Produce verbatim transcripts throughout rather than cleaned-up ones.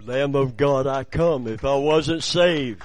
Lamb of God, I come. If I wasn't saved,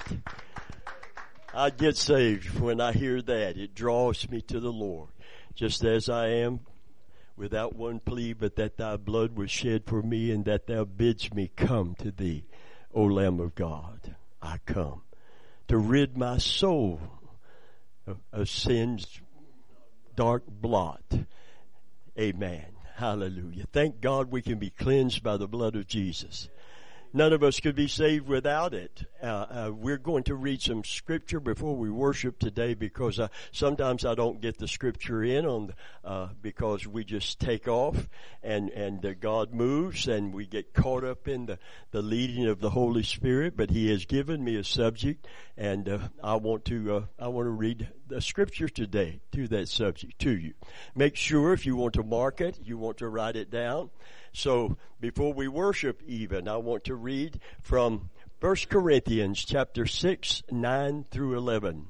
I'd get saved. When I hear that, it draws me to the Lord. Just as I am, without one plea, but that thy blood was shed for me, and that thou bidst me come to thee. O Lamb of God, I come to rid my soul of, of sin's dark blot. Amen. Hallelujah. Thank God we can be cleansed by the blood of Jesus. None of us could be saved without it. Uh, uh, we're going to read some scripture before we worship today, because uh, sometimes I don't get the scripture in on uh, because we just take off and and uh, God moves and we get caught up in the the leading of the Holy Spirit. But He has given me a subject, and uh, I want to uh, I want to read the scripture today to that subject to you. Make sure if you want to mark it, you want to write it down. So before we worship even, I want to read from First Corinthians chapter six, nine through eleven.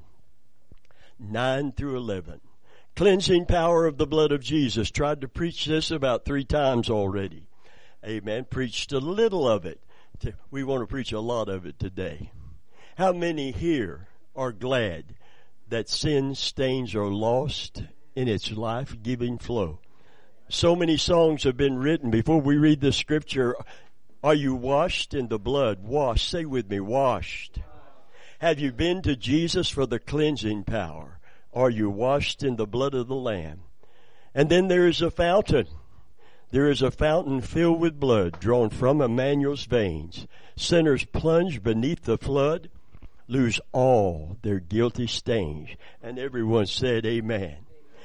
nine through eleven. Cleansing power of the blood of Jesus. Tried to preach this about three times already. Amen. Preached a little of it. We want to preach a lot of it today. How many here are glad that sin stains are lost in its life-giving flow? So many songs have been written. Before we read the scripture, are you washed in the blood? Washed. Say with me, washed. Have you been to Jesus for the cleansing power? Are you washed in the blood of the Lamb? And then there is a fountain. There is a fountain filled with blood drawn from Emmanuel's veins. Sinners plunge beneath the flood, lose all their guilty stains. And everyone said, amen.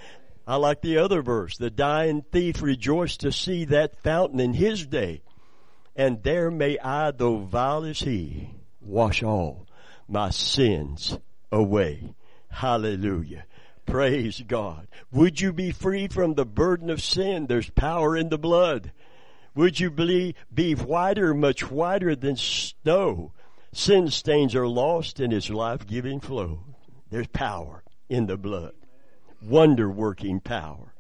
I like the other verse. The dying thief rejoiced to see that fountain in his day. And there may I, though vile as he, wash all my sins away. Hallelujah. Praise God. Would you be free from the burden of sin? There's power in the blood. Would you be, be whiter, much whiter than snow? Sin stains are lost in His life-giving flow. There's power in the blood. Wonder-working power.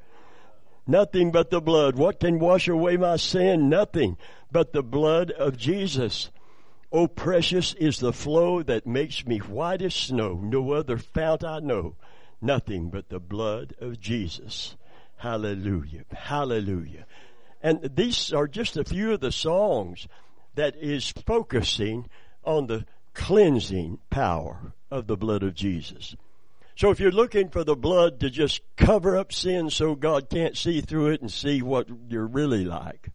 Nothing but the blood. What can wash away my sin? Nothing but the blood of Jesus. Oh, precious is the flow that makes me white as snow. No other fount I know. Nothing but the blood of Jesus. Hallelujah. Hallelujah. And these are just a few of the songs that is focusing on the cleansing power of the blood of Jesus. So if you're looking for the blood to just cover up sin so God can't see through it and see what you're really like,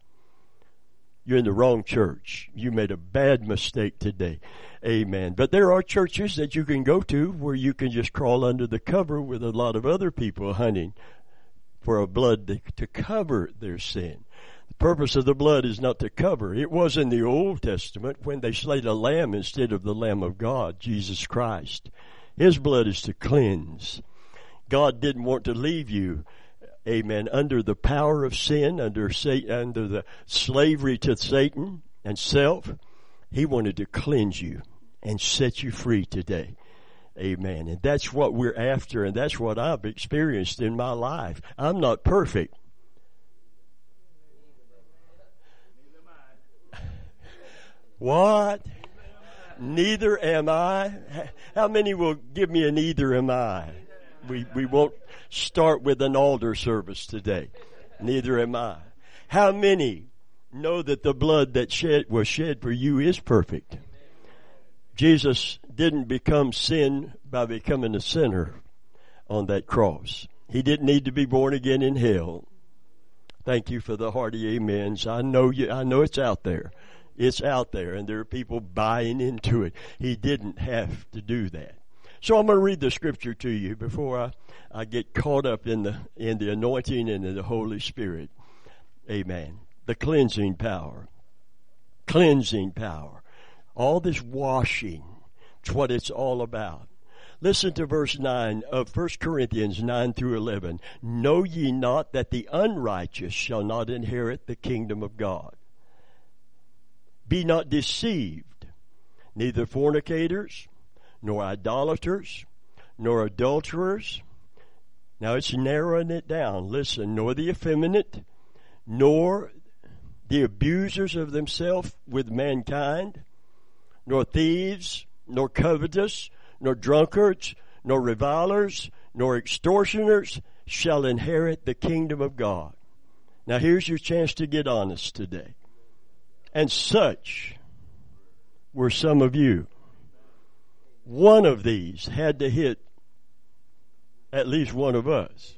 you're in the wrong church. You made a bad mistake today. Amen. But there are churches that you can go to where you can just crawl under the cover with a lot of other people hunting for a blood to, to cover their sin. The purpose of the blood is not to cover. It was in the Old Testament when they slayed a lamb instead of the Lamb of God, Jesus Christ. His blood is to cleanse. God didn't want to leave you, amen, under the power of sin, under Satan, under the slavery to Satan and self. He wanted to cleanse you and set you free today. Amen. And that's what we're after, and that's what I've experienced in my life. I'm not perfect. What? Neither am I. How many will give me a neither am I? We we won't start with an altar service today. Neither am I. How many know that the blood that shed was shed for you is perfect? Jesus didn't become sin by becoming a sinner on that cross. He didn't need to be born again in hell. Thank you for the hearty amens. I know you. I know it's out there. It's out there, and there are people buying into it. He didn't have to do that. So I'm going to read the scripture to you before I, I get caught up in the in the anointing and in the Holy Spirit. Amen. The cleansing power. Cleansing power. All this washing. It's what it's all about. Listen to verse nine of First Corinthians nine through eleven. Know ye not that the unrighteous shall not inherit the kingdom of God? Be not deceived, neither fornicators, nor idolaters, nor adulterers. Now it's narrowing it down. Listen, nor the effeminate, nor the abusers of themselves with mankind, nor thieves, nor covetous, nor drunkards, nor revilers, nor extortioners shall inherit the kingdom of God. Now here's your chance to get honest today. And such were some of you. One of these had to hit at least one of us.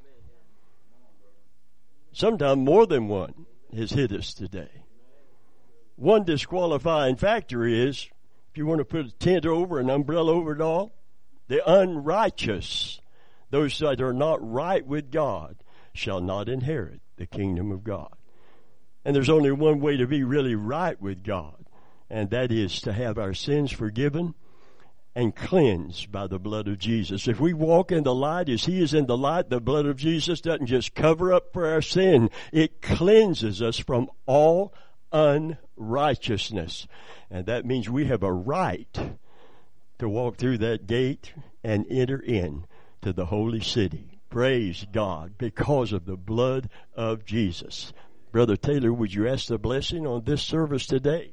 Sometimes more than one has hit us today. One disqualifying factor is, if you want to put a tent over, an umbrella over it all, the unrighteous, those that are not right with God, shall not inherit the kingdom of God. And there's only one way to be really right with God, and that is to have our sins forgiven and cleansed by the blood of Jesus. If we walk in the light as He is in the light, the blood of Jesus doesn't just cover up for our sin. It cleanses us from all unrighteousness. And that means we have a right to walk through that gate and enter in to the holy city. Praise God, because of the blood of Jesus. Brother Taylor, would you ask the blessing on this service today?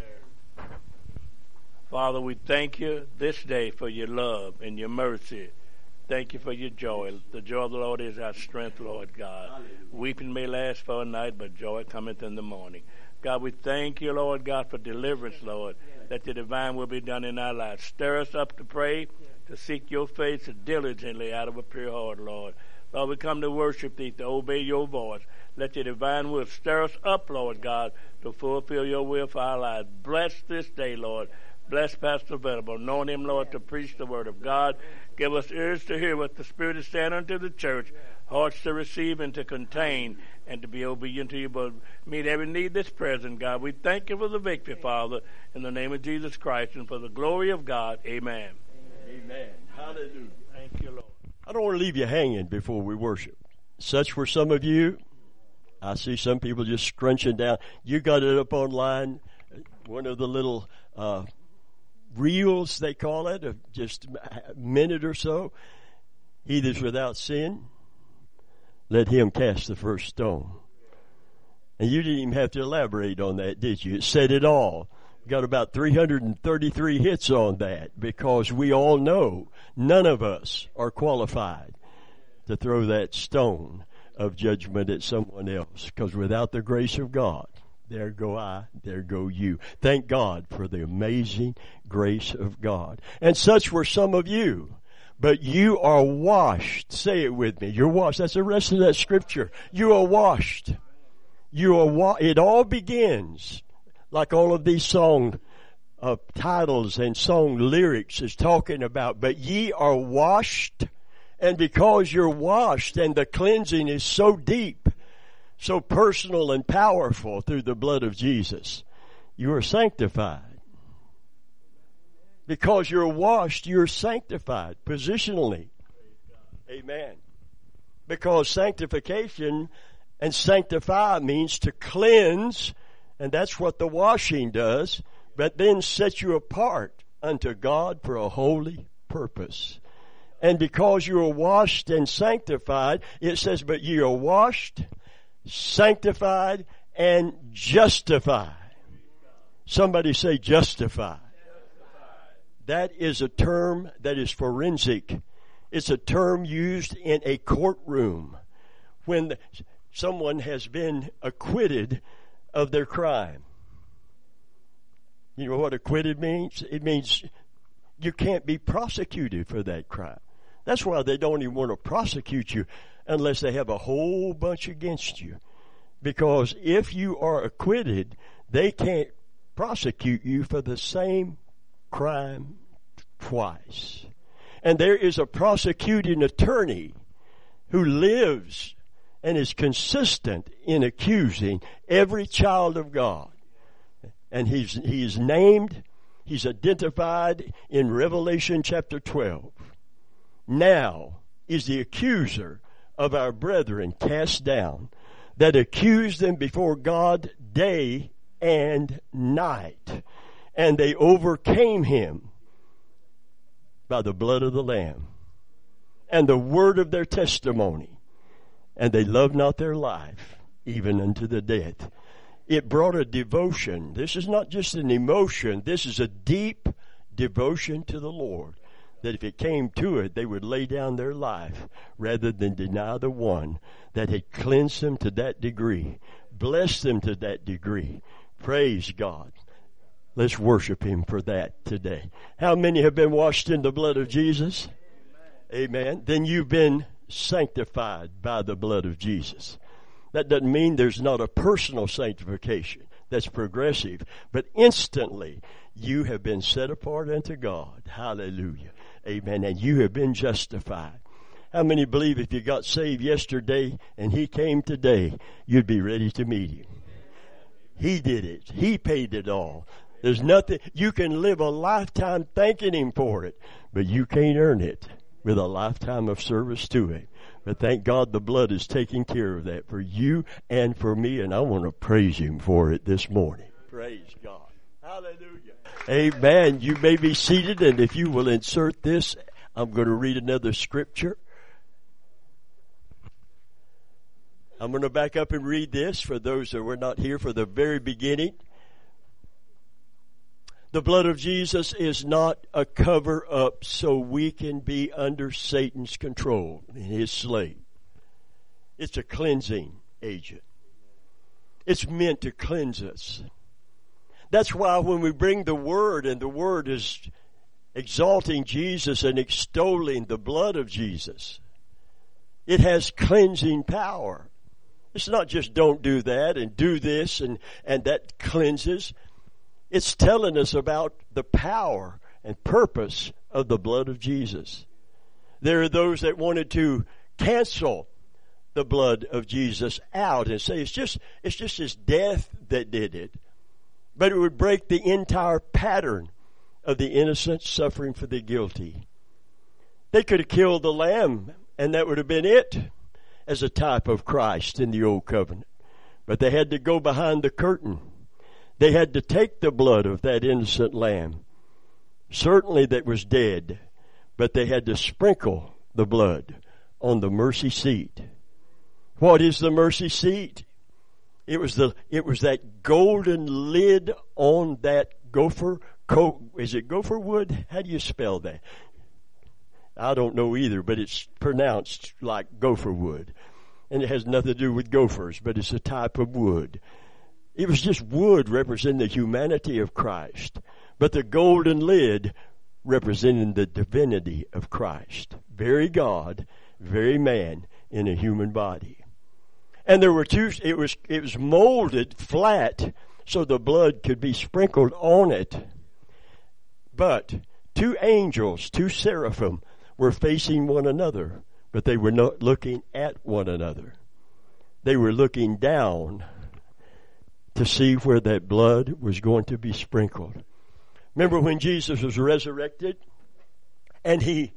Father, we thank you this day for your love and your mercy. Thank you for your joy. The joy of the Lord is our strength, Lord God. Hallelujah. Weeping may last for a night, but joy cometh in the morning. God, we thank you, Lord God, for deliverance, Lord, that the divine will be done in our lives. Stir us up to pray, to seek your face diligently out of a pure heart, Lord. Lord, we come to worship thee, to obey your voice. Let your divine will stir us up, Lord God, to fulfill your will for our lives. Bless this day, Lord. Bless Pastor Venable. Anoint him, Lord, to preach the word of God. Give us ears to hear what the Spirit is saying unto the church, hearts to receive and to contain, and to be obedient to you. But meet every need that's present, God. We thank you for the victory, Father, in the name of Jesus Christ, and for the glory of God. Amen. Amen. Hallelujah. Thank you, Lord. I don't want to leave you hanging before we worship. Such were some of you. I see some people just scrunching down. You got it up online. One of the little uh reels, they call it, of just a minute or so. He that's without sin, let him cast the first stone. And you didn't even have to elaborate on that, did you? It said it all. Got about three hundred thirty-three hits on that, because we all know none of us are qualified to throw that stone of judgment at someone else, because without the grace of God, there go I, there go you. Thank God for the amazing grace of God. And such were some of you. But you are washed. Say it with me. You're washed. That's the rest of that scripture. You are washed. You are wa- It all begins, like all of these song uh, titles and song lyrics is talking about. But ye are washed. And because you're washed and the cleansing is so deep, so personal and powerful through the blood of Jesus, you are sanctified. Because you're washed, you're sanctified positionally. Amen. Because sanctification and sanctify means to cleanse, and that's what the washing does, but then set you apart unto God for a holy purpose. And because you are washed and sanctified, it says, but ye are washed, sanctified, and justified. Somebody say justified. That is a term that is forensic. It's a term used in a courtroom when someone has been acquitted of their crime. You know what acquitted means? It means you can't be prosecuted for that crime. That's why they don't even want to prosecute you unless they have a whole bunch against you. Because if you are acquitted, they can't prosecute you for the same crime twice. And there is a prosecuting attorney who lives and is consistent in accusing every child of God. And he's, he's named, he's identified in Revelation chapter twelve. Now is the accuser of our brethren cast down, that accused them before God day and night. And they overcame him by the blood of the Lamb and the word of their testimony. And they loved not their life, even unto the death. It brought a devotion. This is not just an emotion. This is a deep devotion to the Lord. That if it came to it, they would lay down their life rather than deny the one that had cleansed them to that degree, blessed them to that degree. Praise God. Let's worship Him for that today. How many have been washed in the blood of Jesus? Amen. Amen. Then you've been sanctified by the blood of Jesus. That doesn't mean there's not a personal sanctification. That's progressive. But instantly, you have been set apart unto God. Hallelujah. Amen. And you have been justified. How many believe if you got saved yesterday and He came today, you'd be ready to meet Him? He did it. He paid it all. There's nothing, you can live a lifetime thanking Him for it, but you can't earn it with a lifetime of service to Him. But thank God the blood is taking care of that for you and for me, and I want to praise Him for it this morning. Praise God. Hallelujah. Amen. You may be seated, and if you will insert this, I'm going to read another scripture. I'm going to back up and read this for those that were not here for the very beginning. The blood of Jesus is not a cover-up so we can be under Satan's control and his slave. It's a cleansing agent. It's meant to cleanse us. That's why when we bring the Word, and the Word is exalting Jesus and extolling the blood of Jesus, it has cleansing power. It's not just don't do that and do this and, and that cleanses. It's telling us about the power and purpose of the blood of Jesus. There are those that wanted to cancel the blood of Jesus out and say it's just, it's just His death that did it. But it would break the entire pattern of the innocent suffering for the guilty. They could have killed the lamb and that would have been it as a type of Christ in the old covenant. But they had to go behind the curtain. They had to take the blood of that innocent lamb, certainly that was dead, but they had to sprinkle the blood on the mercy seat. What is the mercy seat? It was the it was that golden lid on that gopher coat. Is it gopher wood? How do you spell that? I don't know either, but it's pronounced like gopher wood. And it has nothing to do with gophers, but it's a type of wood. It was just wood representing the humanity of Christ, but the golden lid representing the divinity of Christ. Very God, very man in a human body. And there were two, it was, it was molded flat so the blood could be sprinkled on it. But two angels, two seraphim, were facing one another, but they were not looking at one another. They were looking down to see where that blood was going to be sprinkled. Remember when Jesus was resurrected and he,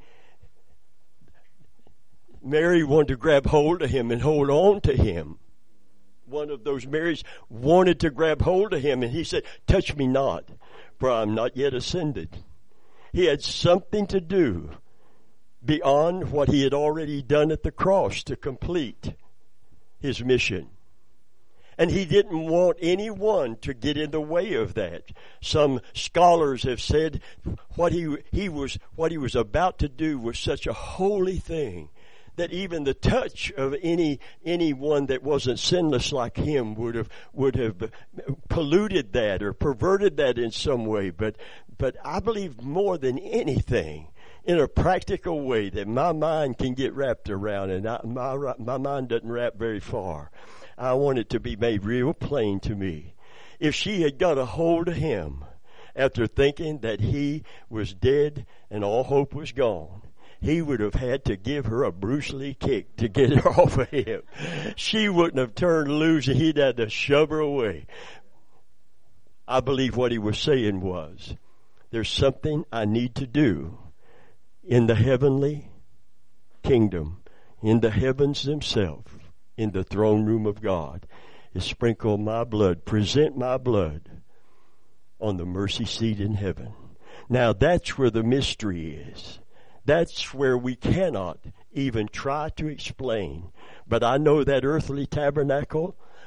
Mary wanted to grab hold of Him and hold on to Him. One of those Marys wanted to grab hold of Him and He said, touch me not, for I am not yet ascended. He had something to do beyond what He had already done at the cross to complete His mission. And He didn't want anyone to get in the way of that. Some scholars have said what he, he was, what he was about to do was such a holy thing that even the touch of any, anyone that wasn't sinless like Him would have, would have polluted that or perverted that in some way. But, but I believe more than anything, in a practical way that my mind can get wrapped around, and I, my, my mind doesn't wrap very far. I want it to be made real plain to me. If she had got a hold of Him after thinking that He was dead and all hope was gone, He would have had to give her a Bruce Lee kick to get her off of Him. She wouldn't have turned loose and He'd had to shove her away. I believe what He was saying was, there's something I need to do in the heavenly kingdom, in the heavens themselves, in the throne room of God, is sprinkle my blood, present my blood on the mercy seat in heaven. Now that's where the mystery is. That's where we cannot even try to explain. But I know that earthly tabernacle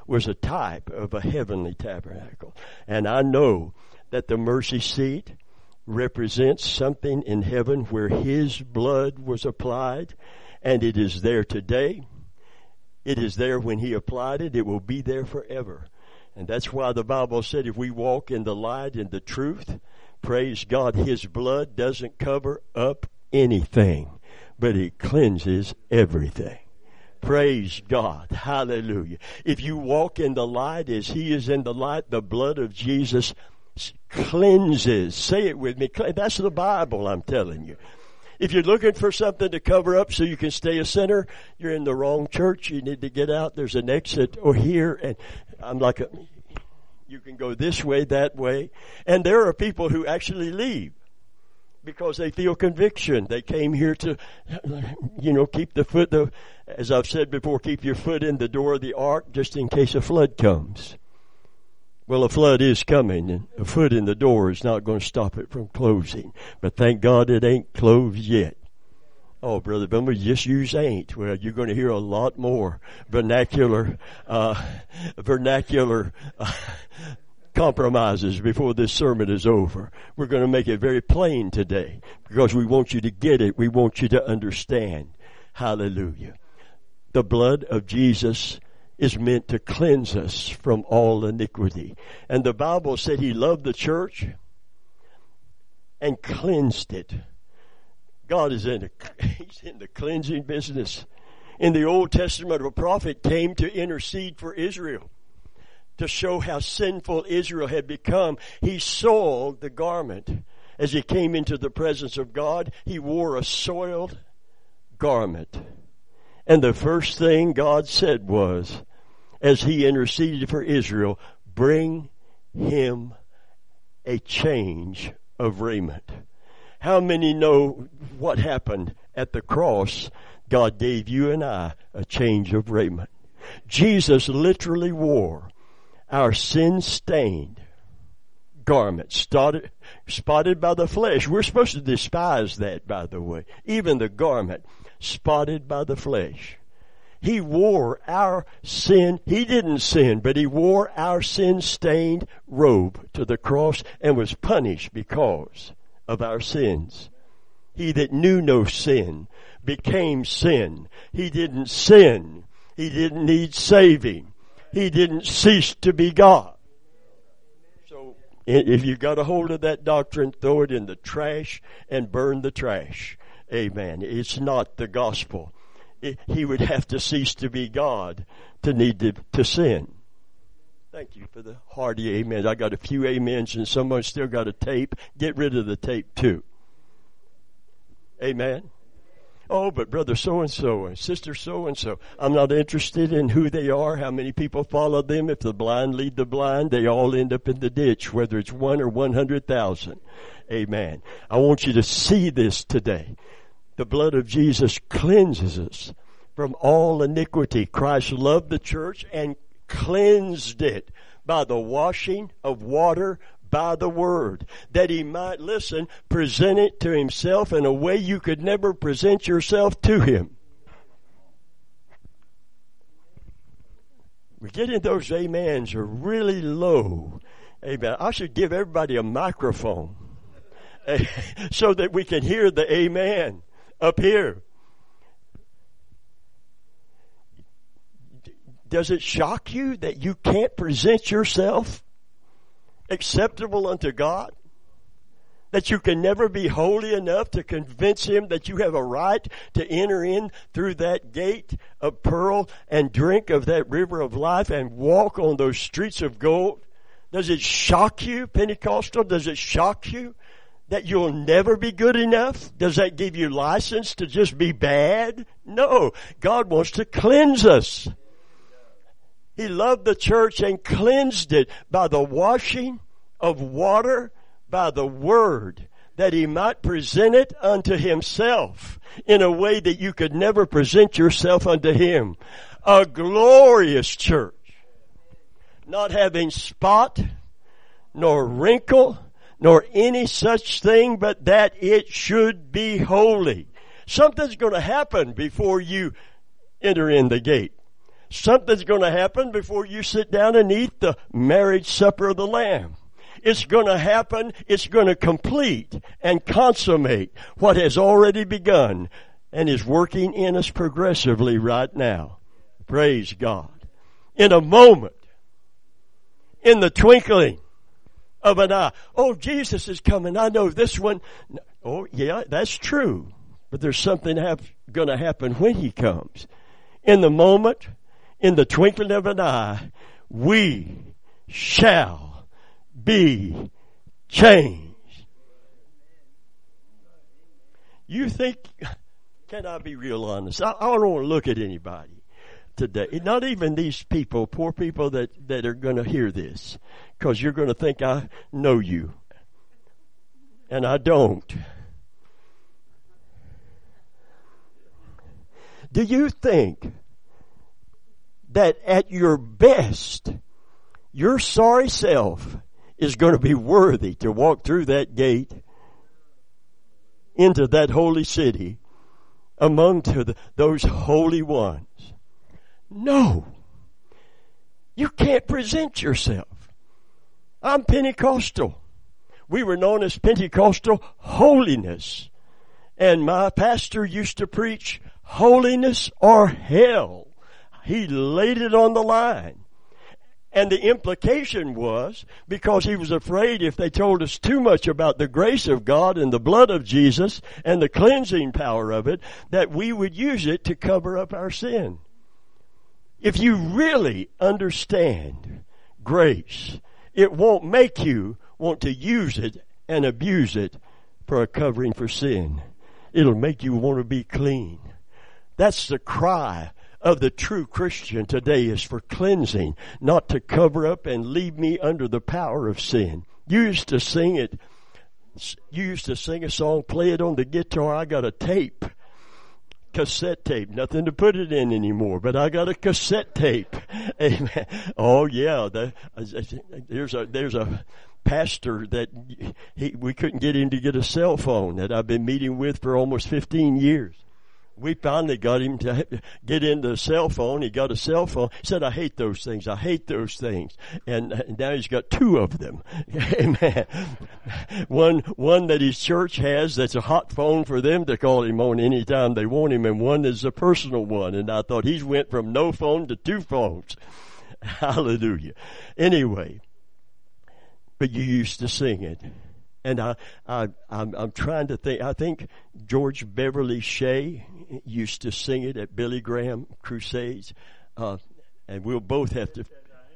was a type of a heavenly tabernacle. And I know that the mercy seat represents something in heaven where his blood was applied, and it is there today. It is there when he applied it. It will be there forever. And that's why the Bible said if we walk in the light and the truth, praise God, his blood doesn't cover up anything, but it cleanses everything. Praise God. Hallelujah. If you walk in the light as he is in the light, the blood of Jesus cleanses. Say it with me. That's the Bible, I'm telling you. If you're looking for something to cover up so you can stay a sinner, you're in the wrong church. You need to get out. There's an exit or here. And I'm like, a, you can go this way, that way. And there are people who actually leave because they feel conviction. They came here to, you know, keep the foot, the, as I've said before, keep your foot in the door of the ark just in case a flood comes. Well, a flood is coming, and a foot in the door is not going to stop it from closing. But thank God it ain't closed yet. Oh, Brother Bummer, just use ain't. Well, you're going to hear a lot more vernacular, uh, vernacular uh, compromises before this sermon is over. We're going to make it very plain today because we want you to get it. We want you to understand. Hallelujah. The blood of Jesus is meant to cleanse us from all iniquity. And the Bible said he loved the church and cleansed it. God is in the, he's in the cleansing business. In the Old Testament, a prophet came to intercede for Israel to show how sinful Israel had become. He soiled the garment. As he came into the presence of God, he wore a soiled garment. And the first thing God said was, as he interceded for Israel, bring him a change of raiment. How many know what happened at the cross? God gave you and I a change of raiment. Jesus literally wore our sin-stained garment, spotted, spotted by the flesh. We're supposed to despise that, by the way. Even the garment, spotted by the flesh. He wore our sin. He didn't sin, but he wore our sin-stained robe to the cross and was punished because of our sins. He that knew no sin became sin. He didn't sin. He didn't need saving. He didn't cease to be God. So if you got a hold of that doctrine, throw it in the trash and burn the trash. Amen. It's not the gospel. He would have to cease to be God to need to, to sin. Thank you for the hearty amen. I got a few amens and someone still got a tape. Get rid of the tape too. Amen. Oh, but brother so-and-so and sister so-and-so. I'm not interested in who they are, how many people follow them. If the blind lead the blind, they all end up in the ditch, whether it's one or one hundred thousand. Amen. I want you to see this today. The blood of Jesus cleanses us from all iniquity. Christ loved the church and cleansed it by the washing of water by the word, that he might, listen, present it to himself in a way you could never present yourself to him. We're getting those amens are really low. Amen. I should give everybody a microphone so that we can hear the amen up here. Does it shock you that you can't present yourself acceptable unto God? That you can never be holy enough to convince him that you have a right to enter in through that gate of pearl and drink of that river of life and walk on those streets of gold? Does it shock you, Pentecostal? Does it shock you that you'll never be good enough? Does that give you license to just be bad? No. God wants to cleanse us. He loved the church and cleansed it by the washing of water by the word, that he might present it unto himself in a way that you could never present yourself unto him. A glorious church, not having spot, nor wrinkle, nor any such thing, but that it should be holy. Something's going to happen before you enter in the gate. Something's going to happen before you sit down and eat the marriage supper of the Lamb. It's going to happen. It's going to complete and consummate what has already begun and is working in us progressively right now. Praise God. In a moment, in the twinkling of an eye. Oh, Jesus is coming. I know this one. Oh, yeah, that's true. But there's something have, going to happen when he comes. In the moment, in the twinkling of an eye, we shall be changed. You think, can I be real honest? I, I don't want to look at anybody today. Not even these people, poor people that, that are going to hear this. Because you're going to think I know you. And I don't. Do you think that at your best, your sorry self is going to be worthy to walk through that gate into that holy city among to the, those holy ones? No. You can't present yourself. I'm Pentecostal. We were known as Pentecostal holiness. And my pastor used to preach holiness or hell. He laid it on the line. And the implication was, because he was afraid if they told us too much about the grace of God and the blood of Jesus and the cleansing power of it, that we would use it to cover up our sin. If you really understand grace, it won't make you want to use it and abuse it for a covering for sin. It'll make you want to be clean. That's the cry of the true Christian today, is for cleansing, not to cover up and leave me under the power of sin. You used to sing it. You used to sing a song, play it on the guitar. I got a tape, cassette tape, nothing to put it in anymore, but I got a cassette tape. Amen. Oh yeah, the, there's a there's a pastor that he, we couldn't get him to get a cell phone that I've been meeting with for almost fifteen years. We finally got him to get into a cell phone. He got a cell phone. He said, I hate those things. I hate those things. And now he's got two of them. Amen. One, one that his church has that's a hot phone for them to call him on anytime they want him, and one is a personal one. And I thought he's went from no phone to two phones. Hallelujah. Anyway, but you used to sing it. And I, I, I'm, I'm trying to think. I think George Beverly Shea used to sing it at Billy Graham crusades, uh, and we'll both have to.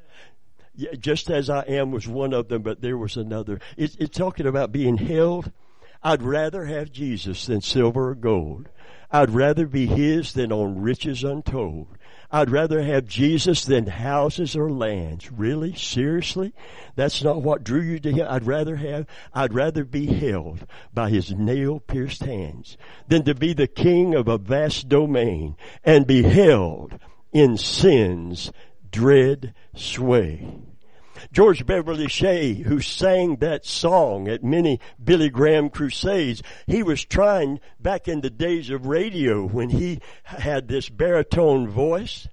Yeah, Just As I Am was one of them, but there was another. It's, it's talking about being held. I'd rather have Jesus than silver or gold. I'd rather be His than on riches untold. I'd rather have Jesus than houses or lands. Really? Seriously? That's not what drew you to Him? I'd rather have, I'd rather be held by His nail-pierced hands than to be the king of a vast domain and be held in sin's dread sway. George Beverly Shea, who sang that song at many Billy Graham crusades, he was trying back in the days of radio when he had this baritone voice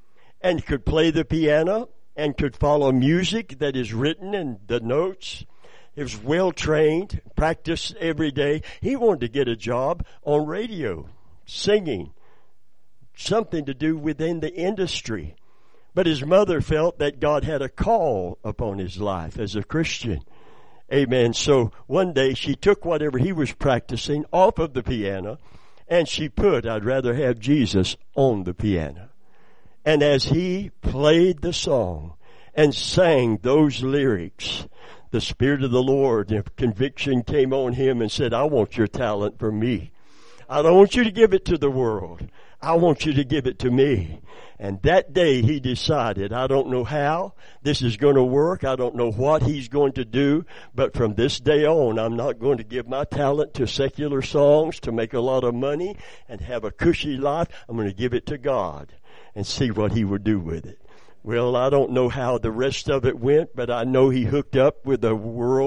and could play the piano and could follow music that is written in the notes. He was well trained, practiced every day. He wanted to get a job on radio, singing, something to do within the industry. But his mother felt that God had a call upon his life as a Christian. Amen. So one day she took whatever he was practicing off of the piano and she put, I'd rather have Jesus, on the piano. And as he played the song and sang those lyrics, the Spirit of the Lord, if conviction came on him and said, I want your talent for me. I don't want you to give it to the world. I want you to give it to me. And that day he decided, I don't know how this is going to work. I don't know what he's going to do. But from this day on, I'm not going to give my talent to secular songs to make a lot of money and have a cushy life. I'm going to give it to God and see what he would do with it. Well, I don't know how the rest of it went, but I know he hooked up with a world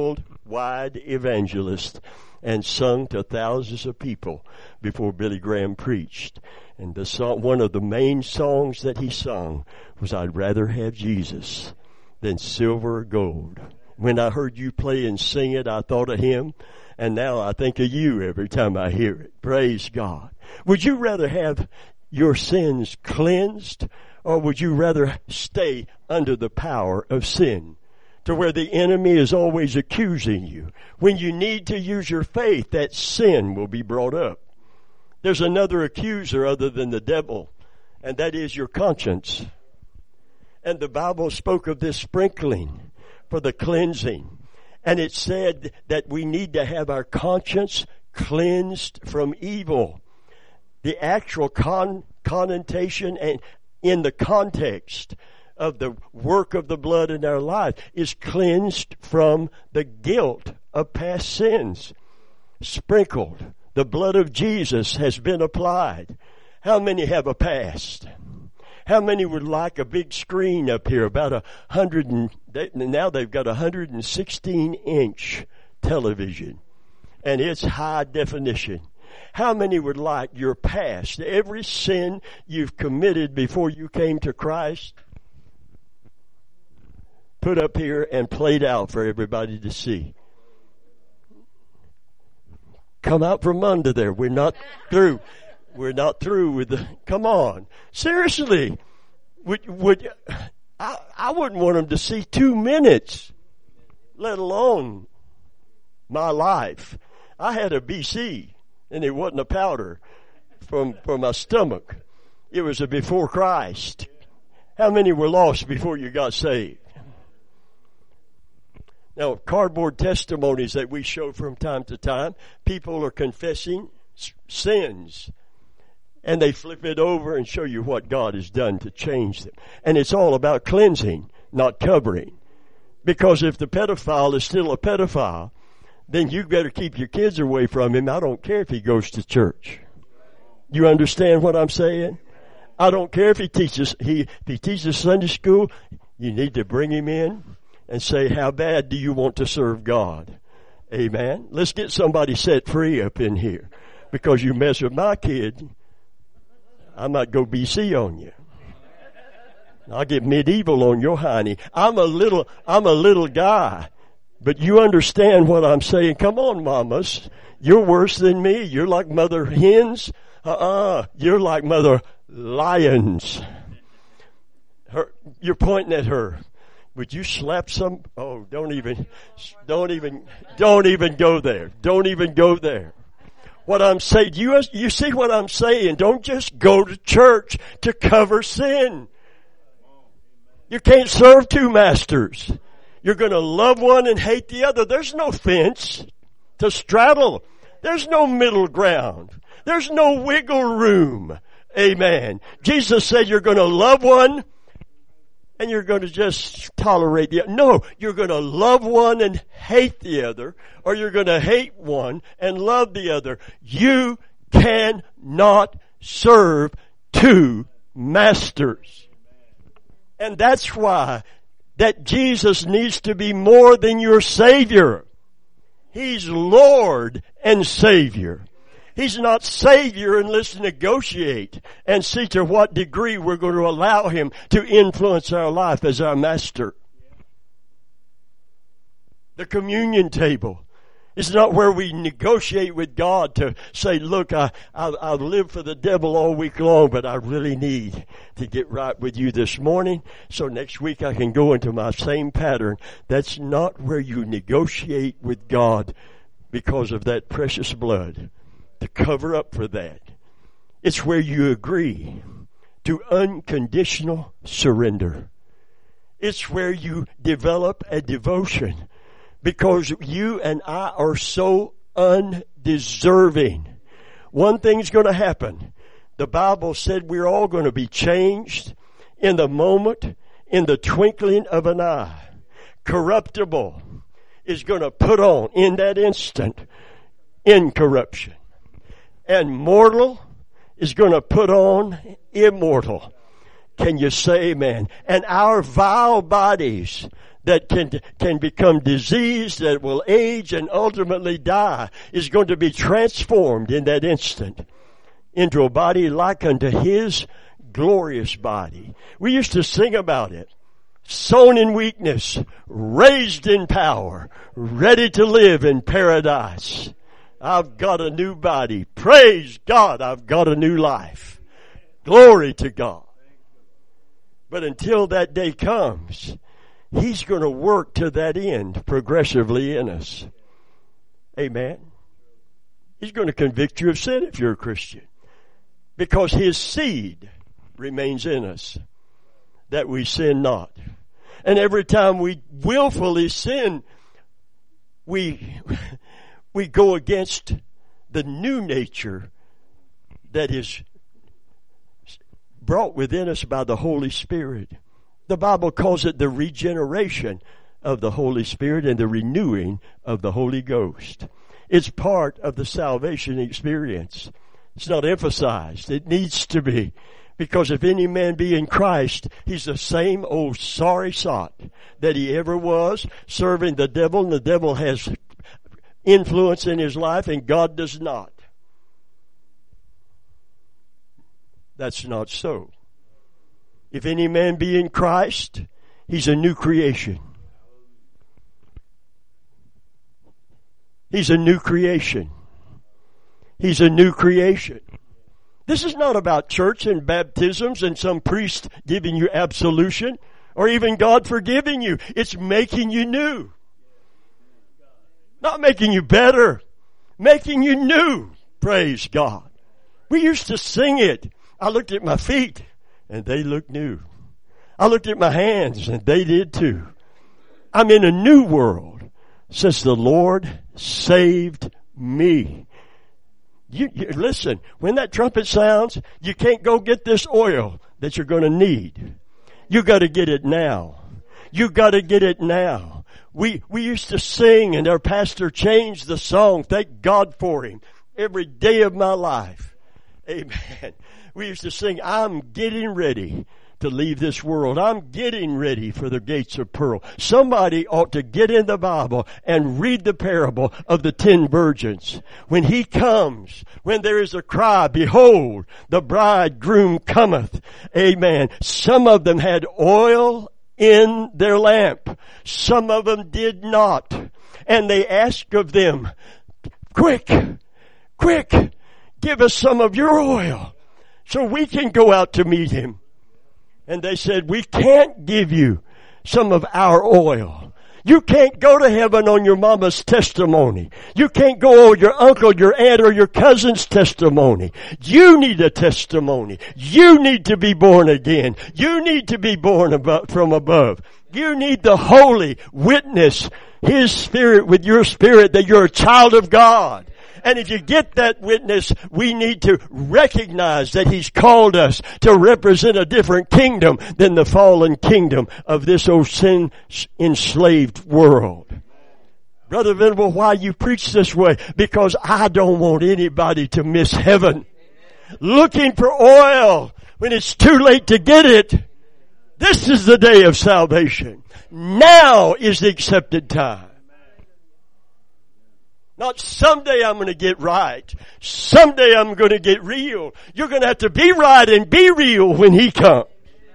worldwide evangelist and sung to thousands of people before Billy Graham preached. And the song, one of the main songs that he sung was, "I'd rather have Jesus than silver or gold." When I heard you play and sing it, I thought of him, and now I think of you every time I hear it. Praise God. Would you rather have your sins cleansed, or would you rather stay under the power of sin, to where the enemy is always accusing you? When you need to use your faith, that sin will be brought up. There's another accuser other than the devil, and that is your conscience. And the Bible spoke of this sprinkling for the cleansing. And it said that we need to have our conscience cleansed from evil. The actual con- connotation and in the context of the work of the blood in our life is cleansed from the guilt of past sins. Sprinkled. The blood of Jesus has been applied. How many have a past? How many would like a big screen up here, about a hundred and, they, now they've got a hundred and sixteen inch television, and it's high definition. How many would like your past, every sin you've committed before you came to Christ, put up here and played out for everybody to see? Come out from under there. We're not through. We're not through with the, come on. Seriously. Would, would, I, I wouldn't want them to see two minutes, let alone my life. I had a B C, and it wasn't a powder from, from my stomach. It was a before Christ. How many were lost before you got saved? Now, cardboard testimonies that we show from time to time, people are confessing sins. And they flip it over and show you what God has done to change them. And it's all about cleansing, not covering. Because if the pedophile is still a pedophile, then you better keep your kids away from him. I don't care if he goes to church. You understand what I'm saying? I don't care if he teaches, he, if he teaches Sunday school, you need to bring him in and say, how bad do you want to serve God? Amen. Let's get somebody set free up in here. Because you mess with my kid, I might go B C on you. I'll get medieval on your hiney. I'm a little, I'm a little guy, but you understand what I'm saying. Come on, mamas. You're worse than me. You're like mother hens. Uh-uh. You're like mother lions. Her, you're pointing at her. Would you slap some? Oh, don't even, don't even, don't even go there. Don't even go there. What I'm saying, you, you see what I'm saying? Don't just go to church to cover sin. You can't serve two masters. You're going to love one and hate the other. There's no fence to straddle. There's no middle ground. There's no wiggle room. Amen. Jesus said you're going to love one and you're going to just tolerate the other. No, you're going to love one and hate the other, or you're going to hate one and love the other. You cannot serve two masters. And that's why that Jesus needs to be more than your Savior. He's Lord and Savior. He's not Savior unless we negotiate and see to what degree we're going to allow Him to influence our life as our Master. The communion table is not where we negotiate with God to say, look, I, I, I've lived for the devil all week long, but I really need to get right with you this morning, so next week I can go into my same pattern. That's not where you negotiate with God because of that precious blood. To cover up for that. It's where you agree to unconditional surrender. It's where you develop a devotion because you and I are so undeserving. One thing's going to happen. The Bible said we're all going to be changed in the moment, in the twinkling of an eye. Corruptible is going to put on in that instant incorruption. And mortal is going to put on immortal. Can you say amen? And our vile bodies, that can, can become diseased, that will age and ultimately die, is going to be transformed in that instant into a body like unto His glorious body. We used to sing about it. Sown in weakness, raised in power, ready to live in paradise. I've got a new body. Praise God, I've got a new life. Glory to God. But until that day comes, He's going to work to that end progressively in us. Amen. He's going to convict you of sin if you're a Christian, because His seed remains in us, that we sin not. And every time we willfully sin, we, we go against the new nature that is brought within us by the Holy Spirit. The Bible calls it the regeneration of the Holy Spirit and the renewing of the Holy Ghost. It's part of the salvation experience. It's not emphasized. It needs to be. Because if any man be in Christ, he's the same old sorry sot that he ever was, serving the devil, and the devil has influence in his life and God does not. That's not so. If any man be in Christ, he's a new creation. He's a new creation. He's a new creation. This is not about church and baptisms and some priest giving you absolution or even God forgiving you. It's making you new. Not making you better. Making you new. Praise God. We used to sing it. I looked at my feet and they looked new. I looked at my hands and they did too. I'm in a new world since the Lord saved me. You, you listen, when that trumpet sounds, you can't go get this oil that you're going to need. You got to get it now. You got to get it now. We we used to sing, and our pastor changed the song. Thank God for him. Every day of my life. Amen. We used to sing, I'm getting ready to leave this world. I'm getting ready for the gates of pearl. Somebody ought to get in the Bible and read the parable of the ten virgins. When he comes, when there is a cry, behold, the bridegroom cometh. Amen. Some of them had oil in their lamp. Some of them did not. And they asked of them, quick, quick, give us some of your oil so we can go out to meet him. And they said, we can't give you some of our oil. You can't go to heaven on your mama's testimony. You can't go on your uncle, your aunt, or your cousin's testimony. You need a testimony. You need to be born again. You need to be born above, from above. You need the Holy witness, His Spirit with your spirit, that you're a child of God. And if you get that witness, we need to recognize that He's called us to represent a different kingdom than the fallen kingdom of this old sin-enslaved world. Brother Venable, why you preach this way? Because I don't want anybody to miss heaven. Looking for oil when it's too late to get it. This is the day of salvation. Now is the accepted time. Not someday I'm going to get right. Someday I'm going to get real. You're going to have to be right and be real when He comes.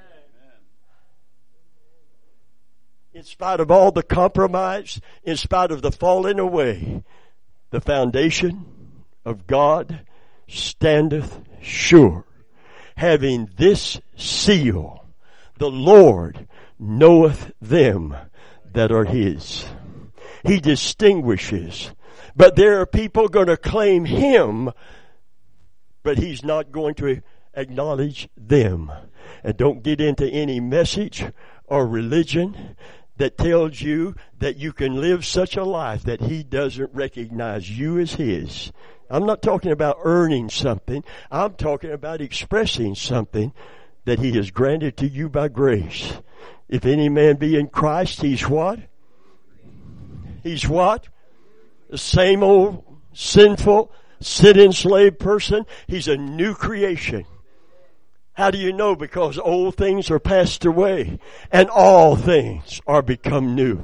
In spite of all the compromise, in spite of the falling away, the foundation of God standeth sure, having this seal, the Lord knoweth them that are His. He distinguishes. But there are people going to claim Him, but He's not going to acknowledge them. And don't get into any message or religion that tells you that you can live such a life that He doesn't recognize you as His. I'm not talking about earning something. I'm talking about expressing something that He has granted to you by grace. If any man be in Christ, he's what? He's what? The same old sinful, sin-enslaved person. He's a new creation. How do you know? Because old things are passed away and all things are become new.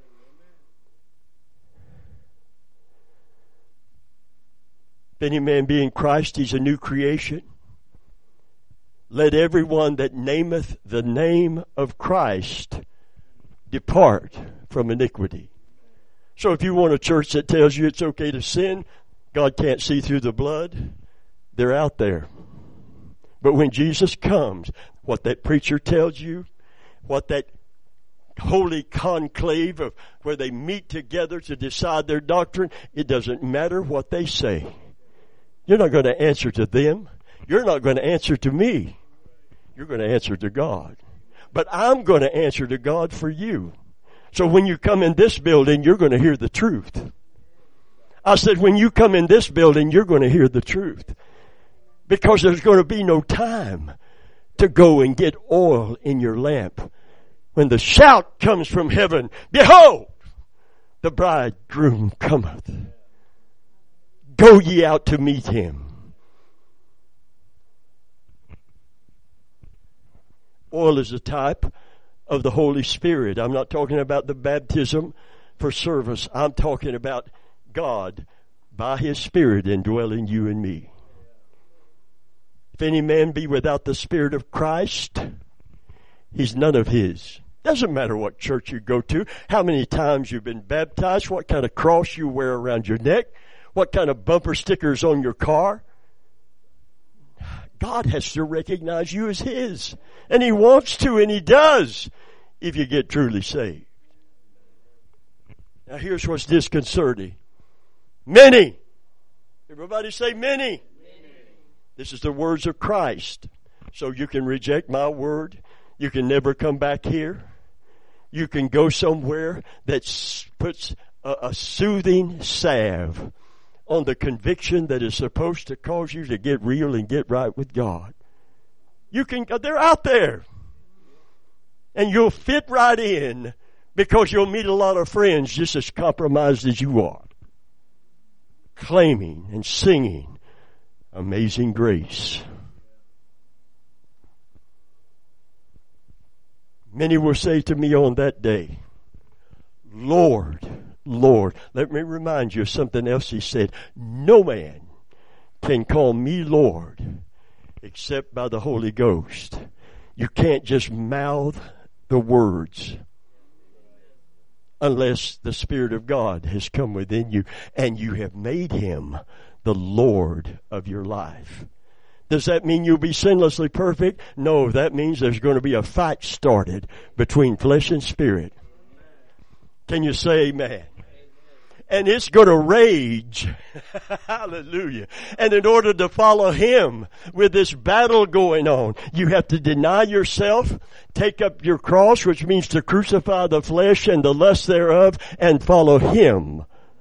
If any man be in Christ, he's a new creation. Let everyone that nameth the name of Christ depart from iniquity. So if you want a church that tells you it's okay to sin, God can't see through the blood, they're out there. But when Jesus comes, what that preacher tells you, what that holy conclave of where they meet together to decide their doctrine, it doesn't matter what they say. You're not going to answer to them. You're not going to answer to me. You're going to answer to God. But I'm going to answer to God for you. So when you come in this building, you're going to hear the truth. I said, when you come in this building, you're going to hear the truth. Because there's going to be no time to go and get oil in your lamp. When the shout comes from heaven, behold, the bridegroom cometh. Go ye out to meet him. Oil is a type of the Holy Spirit. I'm not talking about the baptism for service. I'm talking about God by His Spirit indwelling you and me. If any man be without the Spirit of Christ, he's none of His. Doesn't matter what church you go to, how many times you've been baptized, what kind of cross you wear around your neck, what kind of bumper stickers on your car. God has to recognize you as His. And He wants to, and He does, if you get truly saved. Now here's what's disconcerting. Many. Everybody say many. Many. This is the words of Christ. So you can reject my word. You can never come back here. You can go somewhere that puts a, a soothing salve on the conviction that is supposed to cause you to get real and get right with God. You can, they're out there. And you'll fit right in because you'll meet a lot of friends just as compromised as you are. Claiming and singing Amazing Grace. Many will say to me on that day, Lord, Lord. Let me remind you of something else He said. No man can call me Lord except by the Holy Ghost. You can't just mouth the words unless the Spirit of God has come within you and you have made Him the Lord of your life. Does that mean you'll be sinlessly perfect? No, that means there's going to be a fight started between flesh and spirit. Can you say amen? And it's going to rage. Hallelujah. And in order to follow Him with this battle going on, you have to deny yourself, take up your cross, which means to crucify the flesh and the lust thereof, and follow Him.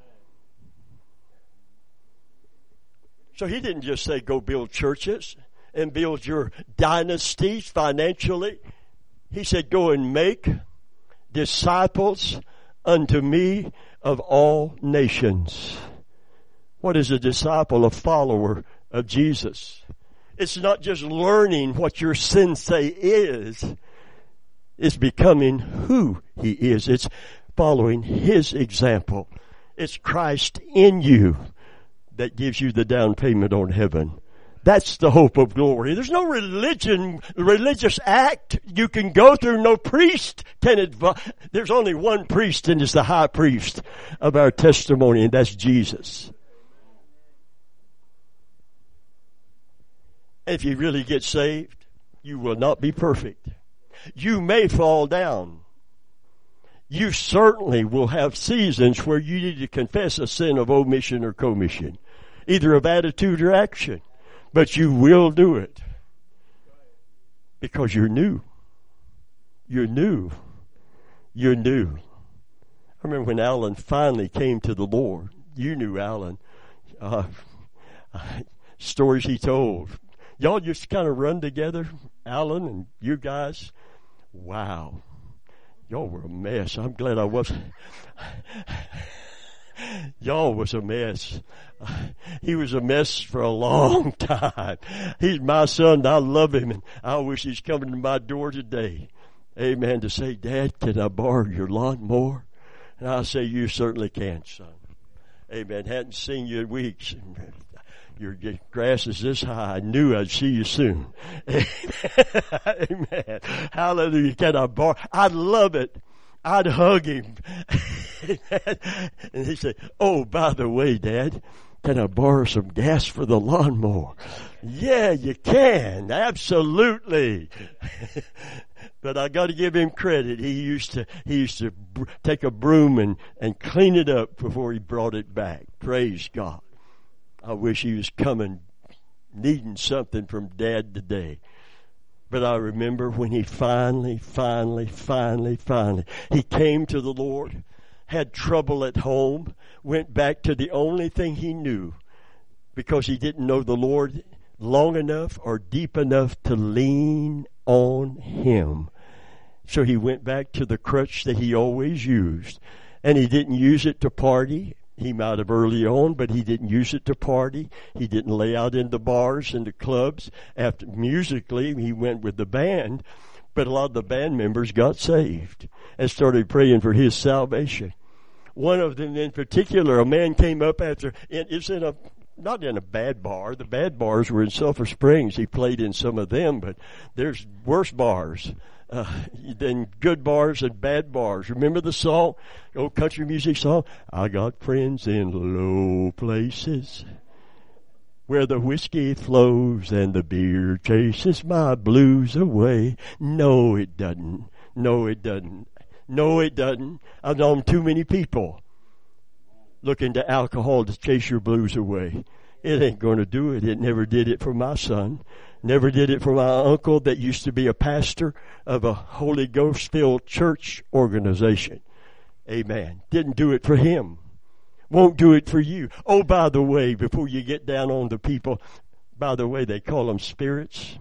So He didn't just say go build churches and build your dynasties financially. He said go and make disciples unto me of all nations. What is a disciple? A follower of Jesus. It's not just learning what your sensei is. It's becoming who he is. It's following his example. It's Christ in you that gives you the down payment on heaven. That's the hope of glory. There's no religion, religious act you can go through. No priest can advise. There's only one priest, and it's the high priest of our testimony, and that's Jesus. If you really get saved, you will not be perfect. You may fall down. You certainly will have seasons where you need to confess a sin of omission or commission, either of attitude or action. But you will do it because you're new. You're new. You're new. I remember when Alan finally came to the Lord. You knew Alan. Uh, stories he told. Y'all just kind of run together, Alan and you guys. Wow. Y'all were a mess. I'm glad I wasn't. Y'all was a mess. He was a mess for a long time. He's my son. I love him, and I wish he's coming to my door today. Amen. To say, Dad, can I borrow your lawnmower? And I say, you certainly can, son. Amen. Hadn't seen you in weeks. Your grass is this high. I knew I'd see you soon. Amen. Hallelujah. Can I borrow? I'd love it. I'd hug him. And he said, oh, by the way, Dad, can I borrow some gas for the lawnmower? Yeah, you can. Absolutely. But I got to give him credit. He used to, he used to br- take a broom and, and clean it up before he brought it back. Praise God. I wish he was coming, needing something from Dad today. But I remember when he finally, finally, finally, finally, he came to the Lord, had trouble at home, went back to the only thing he knew because he didn't know the Lord long enough or deep enough to lean on him. So he went back to the crutch that he always used. And he didn't use it to party. He might have early on, but he didn't use it to party. He didn't lay out in the bars and the clubs. After musically, he went with the band. But a lot of the band members got saved and started praying for his salvation. One of them in particular, a man came up after, it's in a, not in a bad bar. The bad bars were in Sulphur Springs. He played in some of them, but there's worse bars uh, than good bars and bad bars. Remember the song, old country music song? I got friends in low places where the whiskey flows and the beer chases my blues away. No, it doesn't. No, it doesn't. No, it doesn't. I've known too many people looking to alcohol to chase your blues away. It ain't going to do it. It never did it for my son. Never did it for my uncle that used to be a pastor of a Holy Ghost-filled church organization. Amen. Didn't do it for him. Won't do it for you. Oh, by the way, before you get down on the people, by the way, they call them spirits.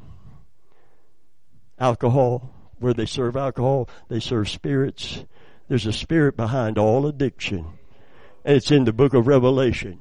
Alcohol. Where they serve alcohol, they serve spirits. There's a spirit behind all addiction. And it's in the book of Revelation.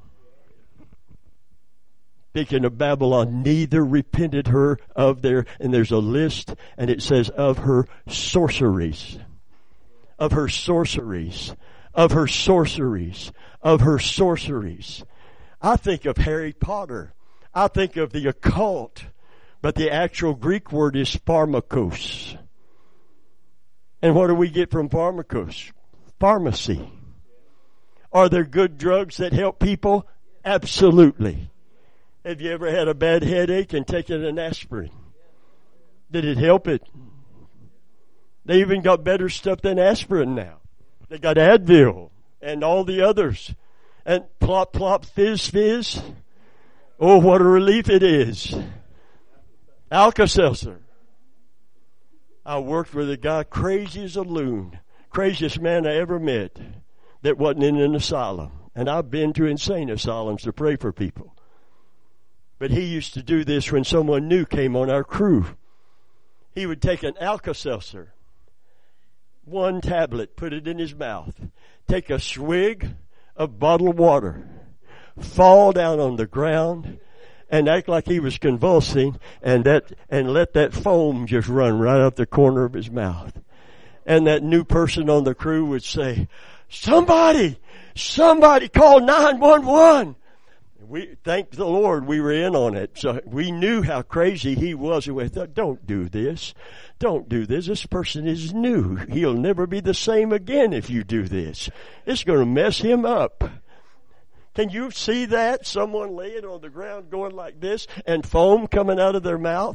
Speaking of Babylon, neither repented her of their, and there's a list, and it says of her sorceries. Of her sorceries. Of her sorceries. Of her sorceries. I think of Harry Potter. I think of the occult. But the actual Greek word is pharmakos. And what do we get from pharmakos? Pharmacy. Are there good drugs that help people? Absolutely. Have you ever had a bad headache and taken an aspirin? Did it help it? They even got better stuff than aspirin now. They got Advil and all the others. And plop, plop, fizz, fizz. Oh, what a relief it is. Alka-Seltzer. I worked with a guy crazy as a loon. Craziest man I ever met that wasn't in an asylum. And I've been to insane asylums to pray for people. But he used to do this when someone new came on our crew. He would take an Alka-Seltzer, one tablet, put it in his mouth, take a swig of bottled water, fall down on the ground, and act like he was convulsing, and that, and let that foam just run right up the corner of his mouth. And that new person on the crew would say, somebody, somebody call nine one one. We, thank the Lord we were in on it. So we knew how crazy he was. And we thought, don't do this. Don't do this. This person is new. He'll never be the same again if you do this. It's going to mess him up. Can you see that? Someone laying on the ground going like this and foam coming out of their mouth?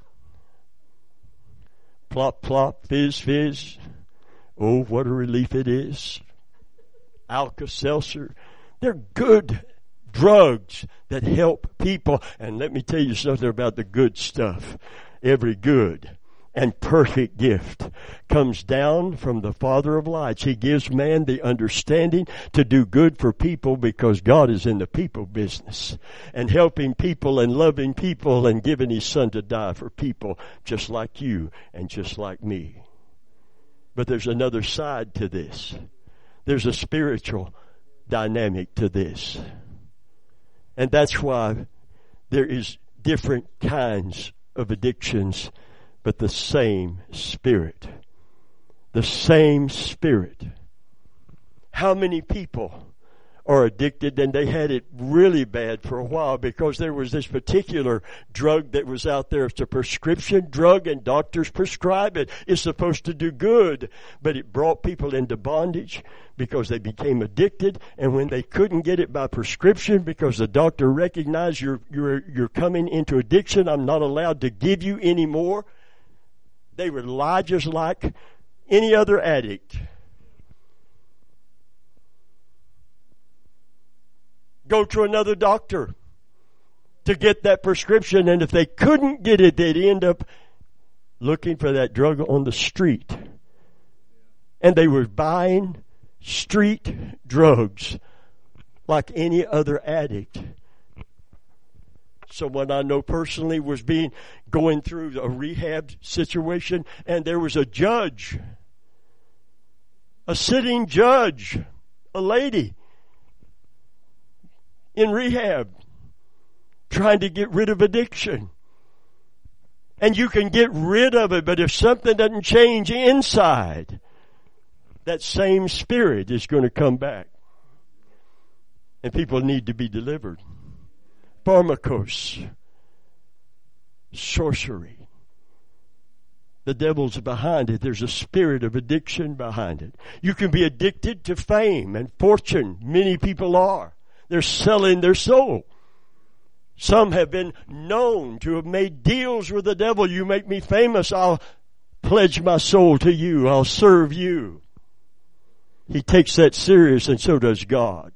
Plop, plop, fizz, fizz. Oh, what a relief it is. Alka-Seltzer. They're good drugs that help people. And let me tell you something about the good stuff. Every good and perfect gift comes down from the Father of lights. He gives man the understanding to do good for people because God is in the people business and helping people and loving people and giving his son to die for people just like you and just like me. But there's another side to this. There's a spiritual dynamic to this. And that's why there is different kinds of addictions, but the same spirit. The same spirit. How many people are addicted, and they had it really bad for a while because there was this particular drug that was out there. It's a prescription drug and doctors prescribe it. It's supposed to do good, but it brought people into bondage because they became addicted, and when they couldn't get it by prescription because the doctor recognized you're, you're, you're coming into addiction, I'm not allowed to give you any more, they would lie just like any other addict. Go to another doctor to get that prescription, and if they couldn't get it, they'd end up looking for that drug on the street. And they were buying street drugs like any other addict. Someone I know personally was being going through a rehab situation, and there was a judge, a sitting judge, a lady in rehab, trying to get rid of addiction. And you can get rid of it, but if something doesn't change inside, that same spirit is going to come back. And people need to be delivered. Pharmakos, sorcery. The devil's behind it. There's a spirit of addiction behind it. You can be addicted to fame and fortune. Many people are. They're selling their soul. Some have been known to have made deals with the devil. You make me famous, I'll pledge my soul to you. I'll serve you. He takes that serious, and so does God.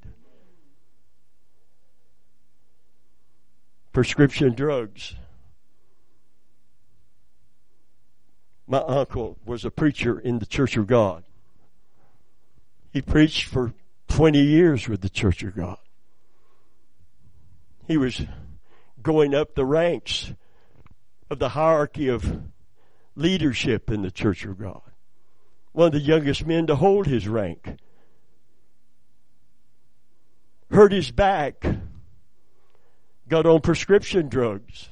Prescription drugs. My uncle was a preacher in the Church of God. He preached for twenty years with the Church of God. He was going up the ranks of the hierarchy of leadership in the Church of God. One of the youngest men to hold his rank. Hurt his back. Got on prescription drugs.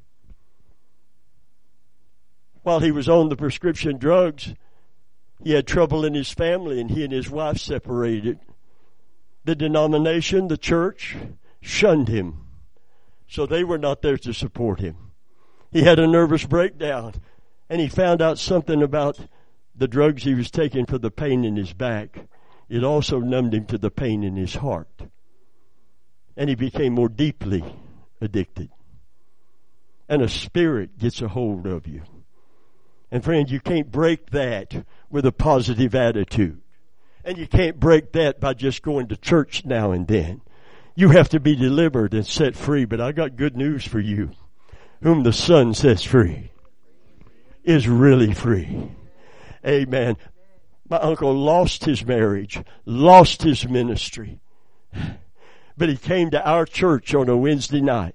While he was on the prescription drugs, he had trouble in his family, and he and his wife separated. The denomination, the church, shunned him. So they were not there to support him. He had a nervous breakdown, and he found out something about the drugs he was taking for the pain in his back. It also numbed him to the pain in his heart. And he became more deeply addicted. And a spirit gets a hold of you. And friend, you can't break that with a positive attitude. And you can't break that by just going to church now and then. You have to be delivered and set free. But I got good news for you. Whom the Son sets free is really free. Amen. My uncle lost his marriage, lost his ministry. But he came to our church on a Wednesday night.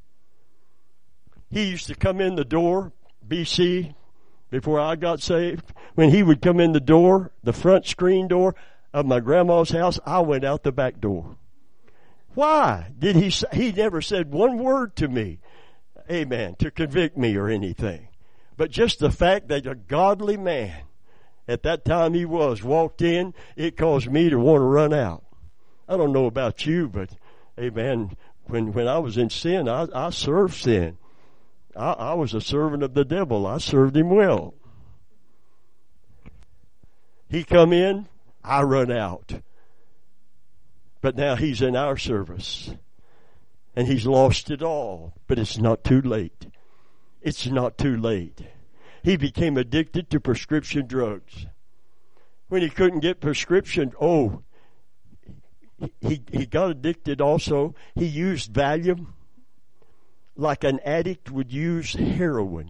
He used to come in the door, B C, before I got saved. When he would come in the door, the front screen door of my grandma's house, I went out the back door. Why did he say? He never said one word to me, amen, to convict me or anything. But just the fact that a godly man, at that time he was, walked in, it caused me to want to run out. I don't know about you, but amen, when, when I was in sin, I, I served sin. I, I was a servant of the devil. I served him well. He come in, I run out. But now he's in our service. And he's lost it all. But it's not too late. It's not too late. He became addicted to prescription drugs. When he couldn't get prescription, oh, he, he got addicted also. He used Valium like an addict would use heroin.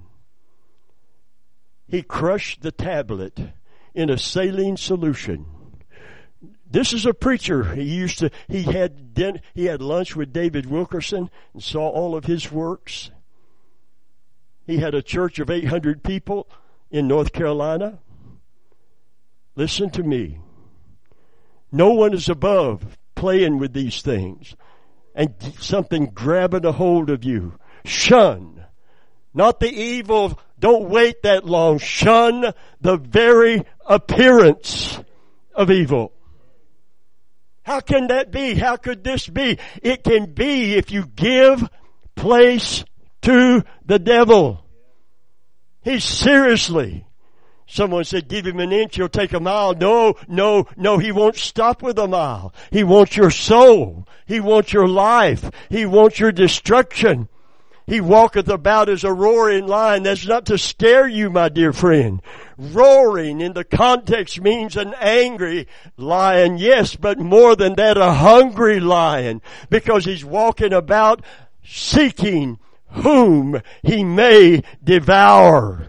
He crushed the tablet in a saline solution. This is a preacher. He used to, he had din- he had lunch with David Wilkerson and saw all of his works. He had a church of eight hundred people in North Carolina. Listen to me. No one is above playing with these things and something grabbing a hold of you. Shun. Not the evil. Don't wait that long. Shun the very appearance of evil. How can that be? How could this be? It can be if you give place to the devil. He's seriously. Someone said, give him an inch, he'll take a mile. No, no, no, he won't stop with a mile. He wants your soul. He wants your life. He wants your destruction. He walketh about as a roaring lion. That's not to scare you, my dear friend. Roaring in the context means an angry lion, yes, but more than that, a hungry lion, because he's walking about seeking whom he may devour.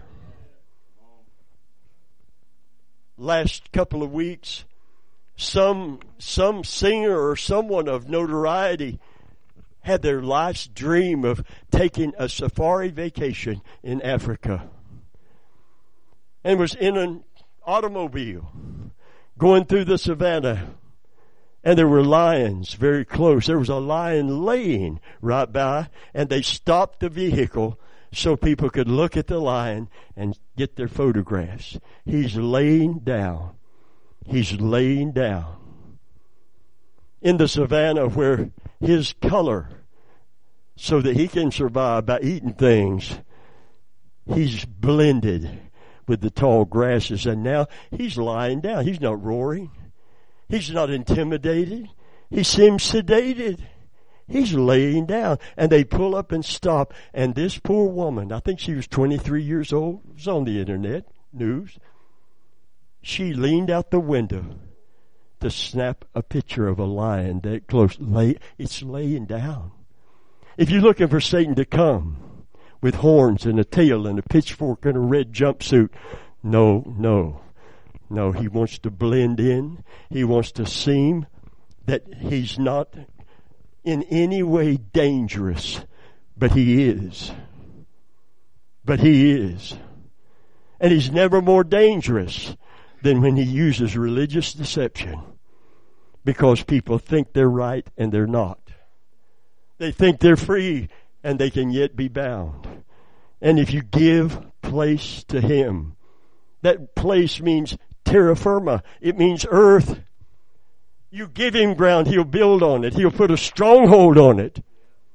Last couple of weeks, some some singer or someone of notoriety had their life's dream of taking a safari vacation in Africa, and was in an automobile going through the savannah, and there were lions very close. There was a lion laying right by, and they stopped the vehicle so people could look at the lion and get their photographs. He's laying down. He's laying down in the savannah where his color, so that he can survive by eating things, he's blended with the tall grasses, and now he's lying down. He's not roaring. He's not intimidated. He seems sedated. He's laying down, and they pull up and stop, and this poor woman, I think she was twenty-three years old, it was on the internet news, she leaned out the window to snap a picture of a lion that close. Lay, it's laying down. If you're looking for Satan to come with horns and a tail and a pitchfork and a red jumpsuit, no, no, no. He wants to blend in. He wants to seem that he's not in any way dangerous, but he is. But he is. And he's never more dangerous than when he uses religious deception, because people think they're right and they're not. They think they're free and they can yet be bound. And if you give place to him, that place means terra firma. It means earth. You give him ground, he'll build on it. He'll put a stronghold on it.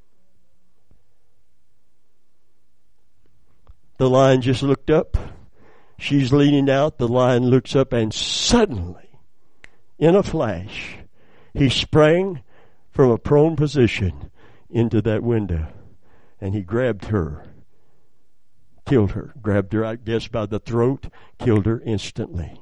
The lion just looked up. She's leaning out. The lion looks up, and suddenly, in a flash, he sprang from a prone position into that window, and he grabbed her, killed her, grabbed her, I guess, by the throat, killed her instantly.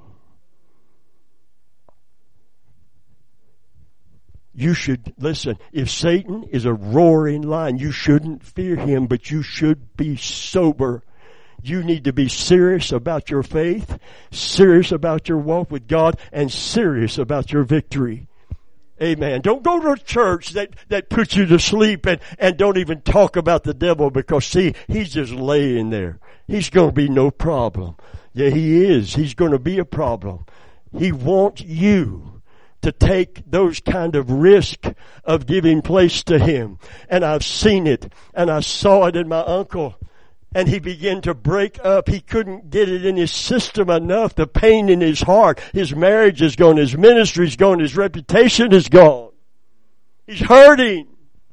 You should, listen, if Satan is a roaring lion, you shouldn't fear him, but you should be sober. You need to be serious about your faith, serious about your walk with God, and serious about your victory. Amen. Don't go to a church that, that puts you to sleep and, and don't even talk about the devil, because see, he's just laying there. He's going to be no problem. Yeah, he is. He's going to be a problem. He wants you to take those kind of risk of giving place to him. And I've seen it, and I saw it in my uncle. And he began to break up. He couldn't get it in his system enough. The pain in his heart. His marriage is gone. His ministry is gone. His reputation is gone. He's hurting.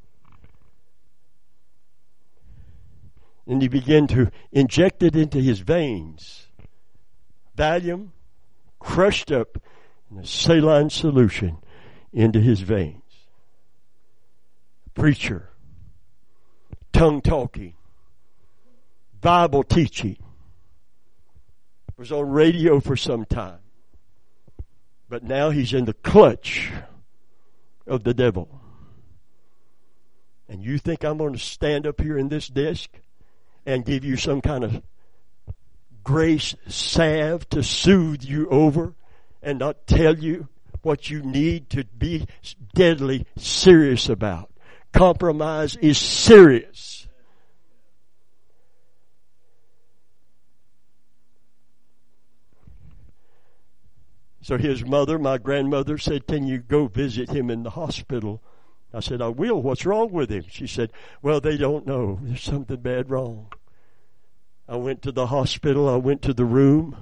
And he began to inject it into his veins. Valium crushed up in a saline solution into his veins. Preacher. Tongue talking. Bible teaching. Was on radio for some time. But now he's in the clutch of the devil. And you think I'm going to stand up here in this desk and give you some kind of grace salve to soothe you over and not tell you what you need to be deadly serious about? Compromise is serious. So his mother, my grandmother, said, can you go visit him in the hospital? I said, I will. What's wrong with him? She said, well, they don't know. There's something bad wrong. I went to the hospital. I went to the room.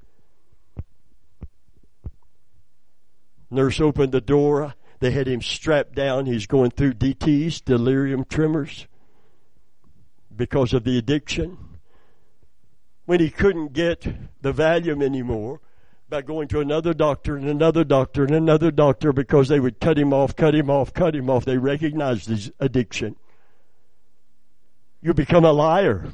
Nurse opened the door. They had him strapped down. He's going through D Ts, delirium tremors, because of the addiction. When he couldn't get the Valium anymore, by going to another doctor and another doctor and another doctor, because they would cut him off, cut him off, cut him off. They recognized his addiction. You become a liar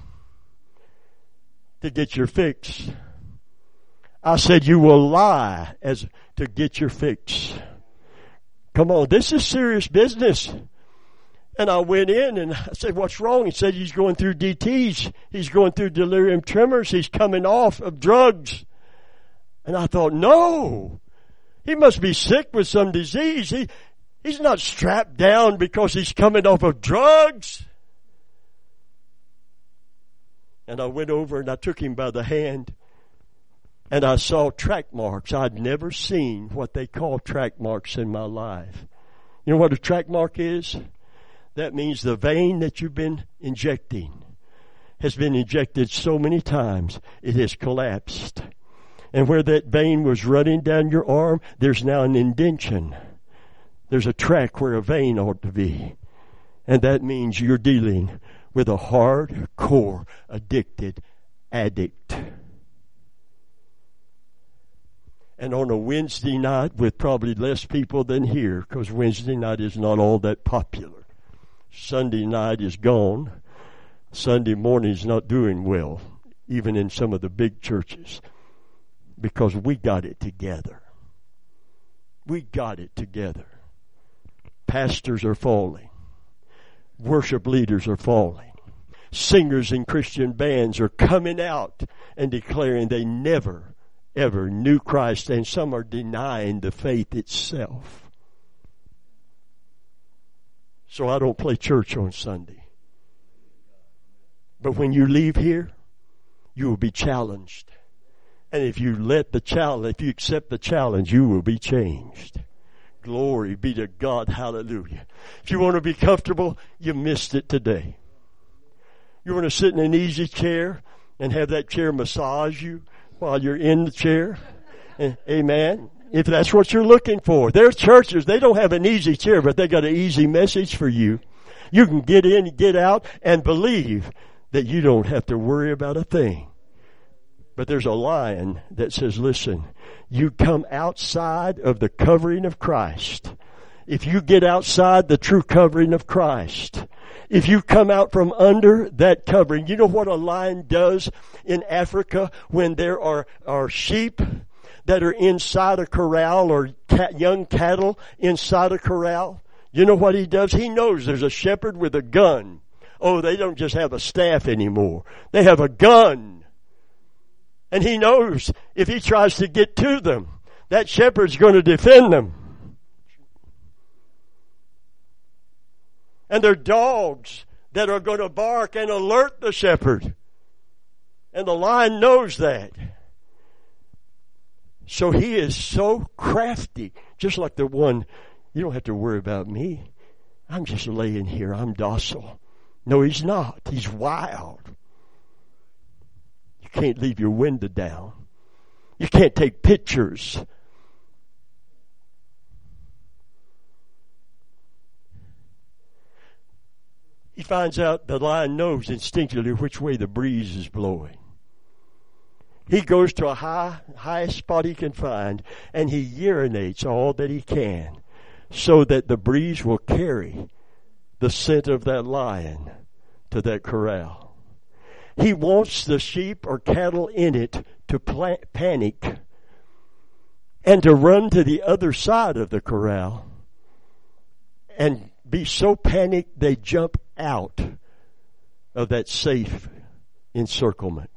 to get your fix. I said you will lie as to get your fix. Come on, this is serious business. And I went in and I said, what's wrong? He said he's going through D Ts. He's going through delirium tremors. He's coming off of drugs. And I thought, no, he must be sick with some disease. He, he's not strapped down because he's coming off of drugs. And I went over and I took him by the hand and I saw track marks. I'd never seen what they call track marks in my life. You know what a track mark is? That means the vein that you've been injecting has been injected so many times it has collapsed. And where that vein was running down your arm, there's now an indentation. There's a track where a vein ought to be. And that means you're dealing with a hardcore addicted addict. And on a Wednesday night with probably less people than here, because Wednesday night is not all that popular. Sunday night is gone. Sunday morning is not doing well, even in some of the big churches. Because we got it together. We got it together. Pastors are falling. Worship leaders are falling. Singers in Christian bands are coming out and declaring they never, ever knew Christ. And some are denying the faith itself. So I don't play church on Sunday. But when you leave here, you will be challenged. And if you let the challenge, if you accept the challenge, you will be changed. Glory be to God. Hallelujah. If you want to be comfortable, you missed it today. You want to sit in an easy chair and have that chair massage you while you're in the chair? Amen. If that's what you're looking for. There are churches, they don't have an easy chair, but they got an easy message for you. You can get in, get out, and believe that you don't have to worry about a thing. But there's a line that says, listen, you come outside of the covering of Christ. If you get outside the true covering of Christ, if you come out from under that covering, you know what a lion does in Africa when there are, are sheep that are inside a corral or cat, young cattle inside a corral? You know what he does? He knows there's a shepherd with a gun. Oh, they don't just have a staff anymore. They have a gun. And he knows if he tries to get to them, that shepherd's going to defend them. And there are dogs that are going to bark and alert the shepherd. And the lion knows that. So he is so crafty, just like the one, you don't have to worry about me. I'm just laying here. I'm docile. No, he's not. He's wild. You can't leave your window down. You can't take pictures. He finds out the lion knows instinctively which way the breeze is blowing. He goes to a high, highest spot he can find, and he urinates all that he can so that the breeze will carry the scent of that lion to that corral. He wants the sheep or cattle in it to pla- panic and to run to the other side of the corral and be so panicked they jump out of that safe encirclement.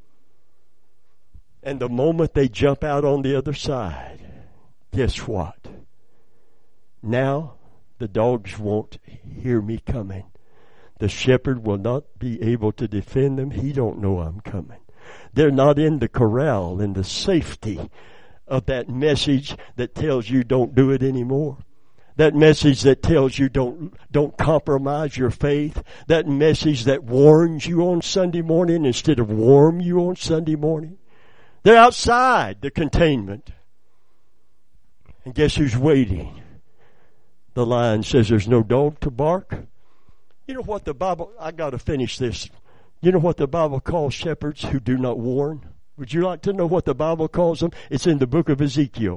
And the moment they jump out on the other side, guess what? Now the dogs won't hear me coming. The shepherd will not be able to defend them. He don't know I'm coming. They're not in the corral, in the safety of that message that tells you don't do it anymore. That message that tells you don't, don't compromise your faith. That message that warns you on Sunday morning instead of warm you on Sunday morning. They're outside the containment. And guess who's waiting? The lion says there's no dog to bark. You know what the Bible, I gotta finish this. You know what the Bible calls shepherds who do not warn? Would you like to know what the Bible calls them? It's in the book of Ezekiel.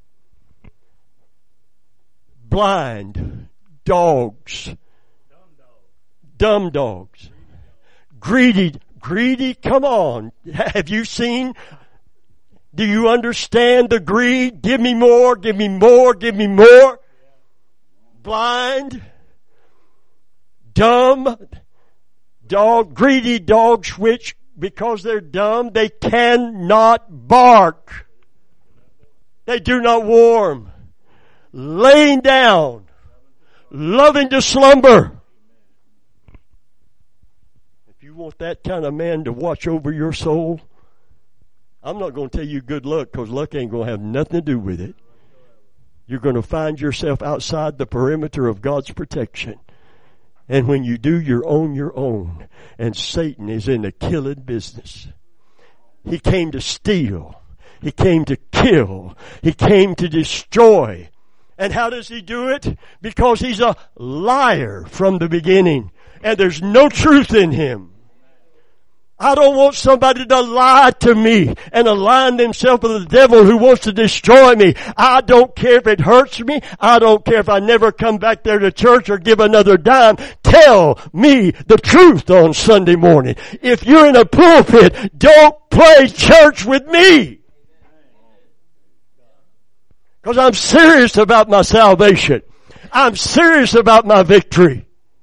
Blind dogs. Dumb dogs. Greedy, greedy, come on. Have you seen, do you understand the greed? Give me more, give me more, give me more. Blind, dumb, dog, greedy dogs which, because they're dumb, they cannot bark. They do not warm. Laying down, loving to slumber. If you want that kind of man to watch over your soul, I'm not going to tell you good luck, because luck ain't going to have nothing to do with it. You're going to find yourself outside the perimeter of God's protection. And when you do, you're on your own. And Satan is in the killing business. He came to steal. He came to kill. He came to destroy. And how does he do it? Because he's a liar from the beginning. And there's no truth in him. I don't want somebody to lie to me and align themselves with the devil who wants to destroy me. I don't care if it hurts me. I don't care if I never come back there to church or give another dime. Tell me the truth on Sunday morning. If you're in a pulpit, don't play church with me. Because I'm serious about my salvation. I'm serious about my victory.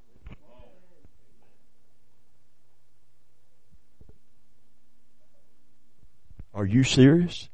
Are you serious?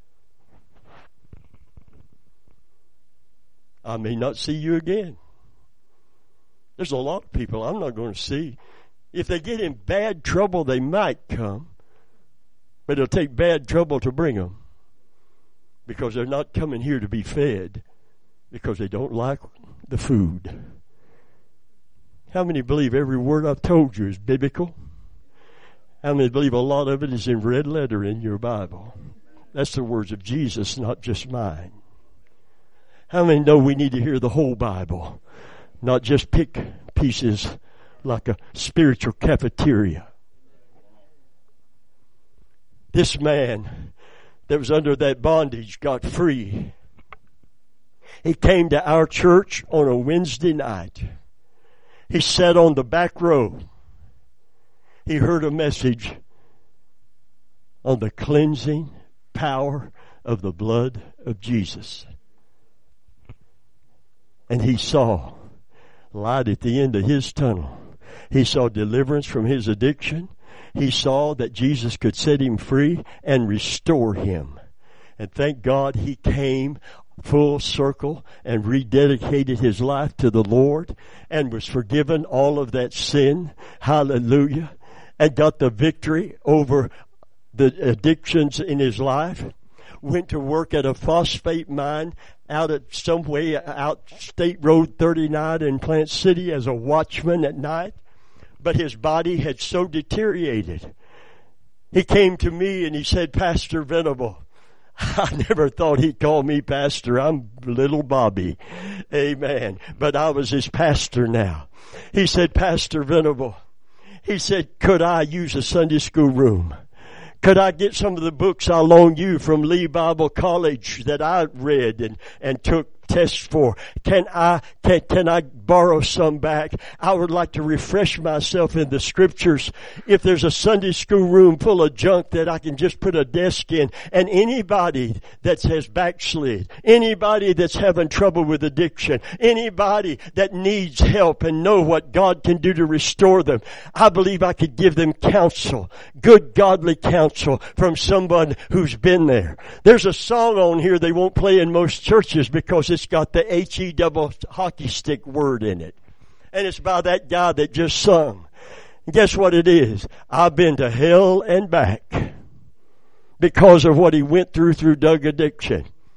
I may not see you again. There's a lot of people I'm not going to see. If they get in bad trouble, they might come. But it'll take bad trouble to bring them. Because they're not coming here to be fed. Because they don't like the food. How many believe every word I've told you is biblical? How many believe a lot of it is in red letter in your Bible? That's the words of Jesus, not just mine. How many know we need to hear the whole Bible, not just pick pieces like a spiritual cafeteria? This man that was under that bondage got free. He came to our church on a Wednesday night. He sat on the back row. He heard a message on the cleansing power of the blood of Jesus. And he saw light at the end of his tunnel. He saw deliverance from his addiction. He saw that Jesus could set him free and restore him. And thank God he came full circle and rededicated his life to the Lord and was forgiven all of that sin. Hallelujah. And got the victory over the addictions in his life. Went to work at a phosphate mine out at some way out State Road thirty-nine in Plant City as a watchman at night. But his body had so deteriorated. He came to me and he said, Pastor Venable, I never thought he'd call me pastor. I'm little Bobby. Amen. But I was his pastor now. He said, Pastor Venable, he said, could I use a Sunday school room? Could I get some of the books I loaned you from Lee Bible College that I read and, and took tests for? Can I, can, can I borrow some back? I would like to refresh myself in the scriptures. If there's a Sunday school room full of junk that I can just put a desk in, and anybody that has backslid, anybody that's having trouble with addiction, anybody that needs help and know what God can do to restore them, I believe I could give them counsel, good godly counsel from someone who's been there. There's a song on here they won't play in most churches because it's got the H E double hockey stick word in it. And it's by that guy that just sung. And guess what it is? I've been to hell and back because of what he went through through drug addiction.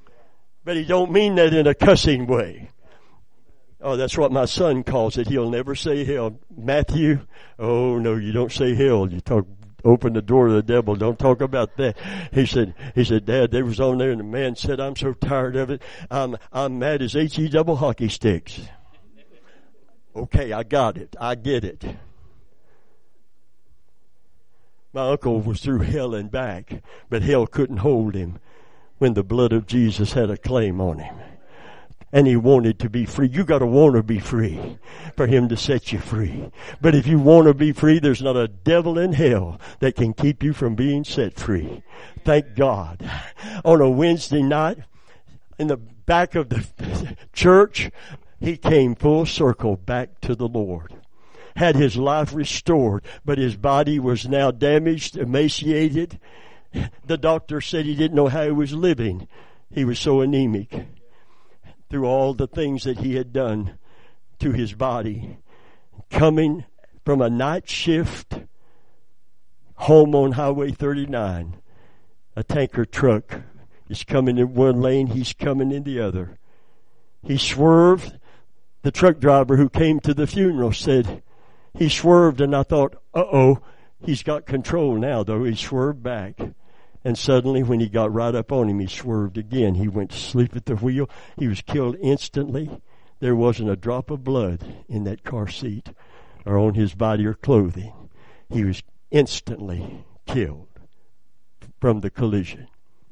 But he don't mean that in a cussing way. Oh, that's what my son calls it. He'll never say hell. Matthew, oh no, you don't say hell. You talk, open the door to the devil. Don't talk about that. He said, he said, Dad, they was on there and the man said, I'm so tired of it. I'm, I'm mad as H E double hockey sticks. Okay, I got it. I get it. My uncle was through hell and back, but hell couldn't hold him when the blood of Jesus had a claim on him. And he wanted to be free. You gotta want to be free for him to set you free. But if you want to be free, there's not a devil in hell that can keep you from being set free. Thank God. On a Wednesday night, in the back of the church, he came full circle back to the Lord. Had his life restored, but his body was now damaged, emaciated. The doctor said he didn't know how he was living. He was so anemic through all the things that he had done to his body. Coming from a night shift home on Highway thirty-nine, a tanker truck is coming in one lane, he's coming in the other. He swerved. The truck driver who came to the funeral said, he swerved, and I thought, uh-oh, he's got control now, though. He swerved back. And suddenly, when he got right up on him, he swerved again. He went to sleep at the wheel. He was killed instantly. There wasn't a drop of blood in that car seat or on his body or clothing. He was instantly killed from the collision.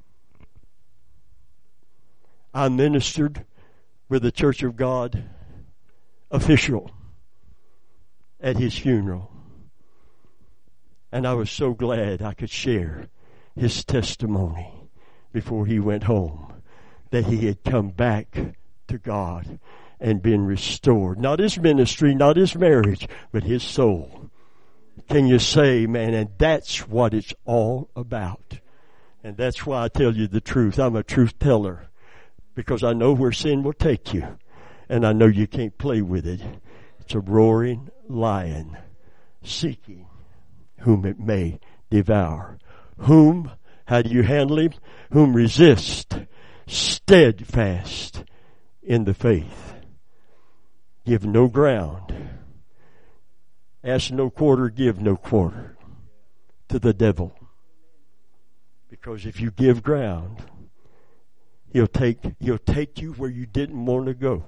I ministered with the Church of God official at his funeral. And I was so glad I could share his testimony before he went home, that he had come back to God and been restored. Not his ministry, not his marriage, but his soul. Can you say, man? And that's what it's all about. And that's why I tell you the truth. I'm a truth teller, because I know where sin will take you, and I know you can't play with it. It's a roaring lion seeking whom it may devour. Whom, how do you handle him? Whom resist, steadfast in the faith. Give no ground. Ask no quarter, give no quarter to the devil. Because if you give ground, he'll take, he'll take you where you didn't want to go.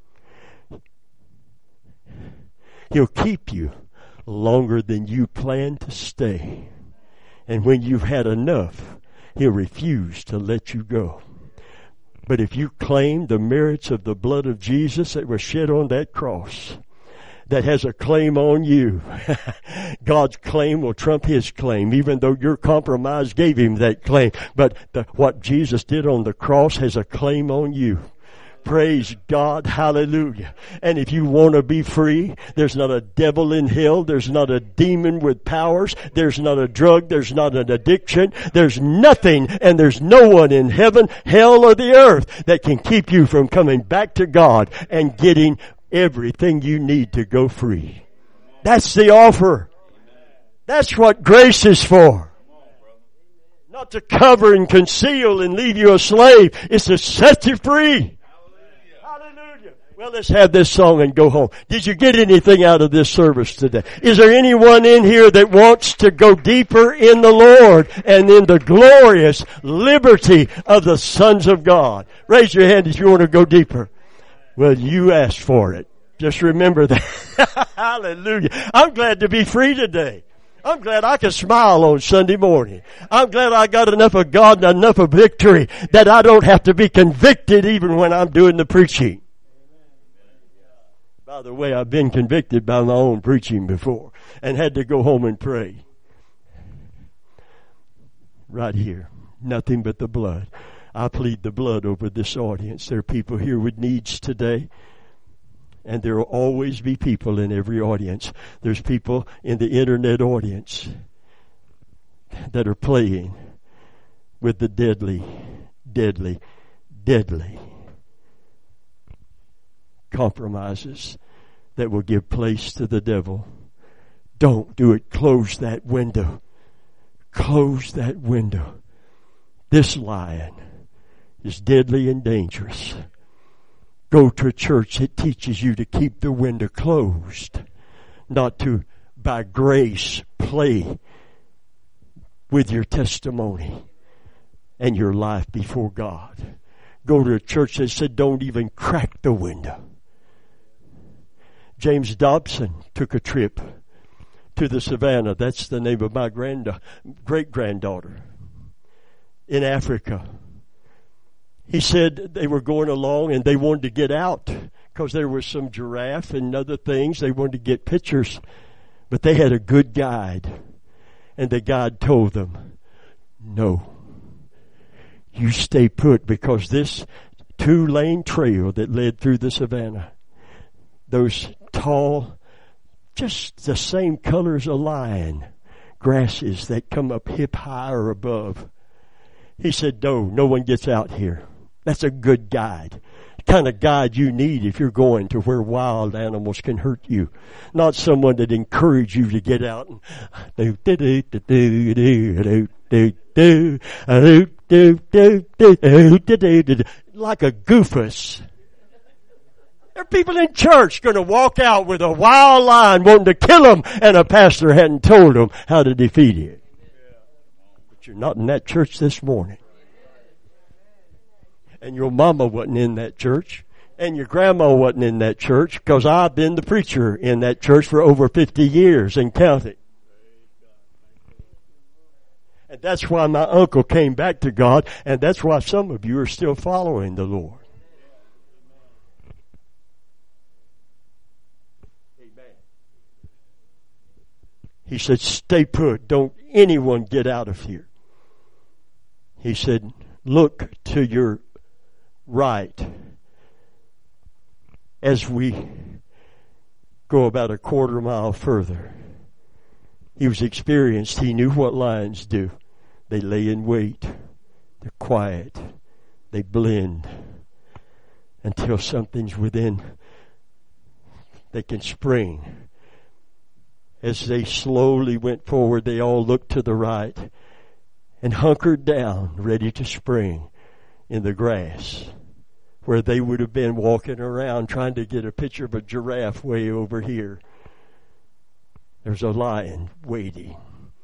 He'll keep you longer than you plan to stay. And when you've had enough, he'll refuse to let you go. But if you claim the merits of the blood of Jesus that was shed on that cross, that has a claim on you, God's claim will trump his claim, even though your compromise gave him that claim. But the, what Jesus did on the cross has a claim on you. Praise God. Hallelujah. And if you want to be free, there's not a devil in hell. There's not a demon with powers. There's not a drug. There's not an addiction. There's nothing, and there's no one in heaven, hell, or the earth that can keep you from coming back to God and getting everything you need to go free. That's the offer. That's what grace is for. Not to cover and conceal and leave you a slave. It's to set you free. Well, let's have this song and go home. Did you get anything out of this service today? Is there anyone in here that wants to go deeper in the Lord and in the glorious liberty of the sons of God? Raise your hand if you want to go deeper. Well, you asked for it. Just remember that. Hallelujah. I'm glad to be free today. I'm glad I can smile on Sunday morning. I'm glad I got enough of God and enough of victory that I don't have to be convicted even when I'm doing the preaching. By the way, I've been convicted by my own preaching before and had to go home and pray. Right here. Nothing but the blood. I plead the blood over this audience. There are people here with needs today, and there will always be people in every audience. There's people in the internet audience that are playing with the deadly, deadly, deadly compromises that will give place to the devil. Don't do it. Close that window. Close that window. This lion is deadly and dangerous. Go to a church that teaches you to keep the window closed, not to, by grace, play with your testimony and your life before God. Go to a church that said, don't even crack the window. James Dobson took a trip to the Savannah. That's the name of my grand, great-granddaughter in Africa. He said they were going along and they wanted to get out because there was some giraffe and other things. They wanted to get pictures, but they had a good guide. And the guide told them, no, you stay put, because this two-lane trail that led through the Savannah, those tall, just the same color as a lion, grasses that come up hip high or above. He said, no, no one gets out here. That's a good guide. The kind of guide you need if you're going to where wild animals can hurt you. Not someone that encourages you to get out and do do do do do do do do do do do do like a goofus. There are people in church going to walk out with a wild lion wanting to kill them, and a pastor hadn't told them how to defeat it. But you're not in that church this morning. And your mama wasn't in that church. And your grandma wasn't in that church, because I've been the preacher in that church for over fifty years and counting. And that's why my uncle came back to God, and that's why some of you are still following the Lord. Amen. He said, stay put. Don't anyone get out of here. He said, look to your right as we go about a quarter mile further. He was experienced. He knew what lions do. They lay in wait. They're quiet. They blend until something's within. They can spring. As they slowly went forward, they all looked to the right and hunkered down, ready to spring in the grass, where they would have been walking around trying to get a picture of a giraffe way over here. There's a lion waiting.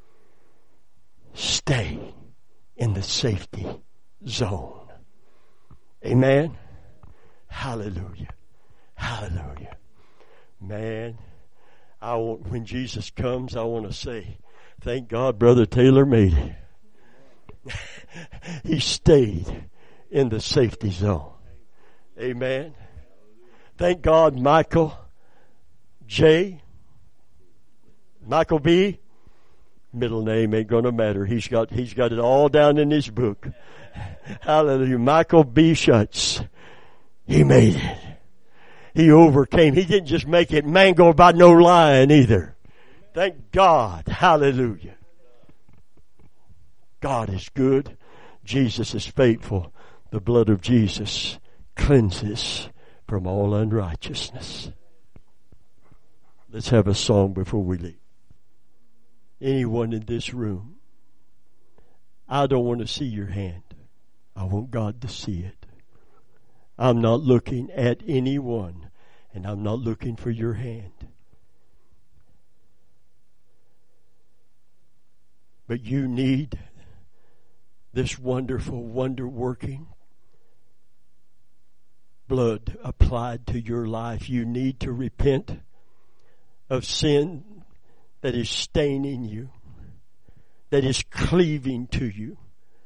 Stay in the safety zone. Amen. Hallelujah. Hallelujah. Man, I want, when Jesus comes, I want to say, thank God Brother Taylor made it. He stayed in the safety zone. Amen. Thank God Michael J. Michael B. Middle name ain't gonna matter. He's got, he's got it all down in his book. Hallelujah. Michael B. Schutz. He made it. He overcame. He didn't just make it mangled by no lion either. Thank God. Hallelujah. God is good. Jesus is faithful. The blood of Jesus cleanses from all unrighteousness. Let's have a song before we leave. Anyone in this room, I don't want to see your hand. I want God to see it. I'm not looking at anyone, and I'm not looking for your hand. But you need this wonderful, wonder-working blood applied to your life. You need to repent of sin that is staining you, that is cleaving to you.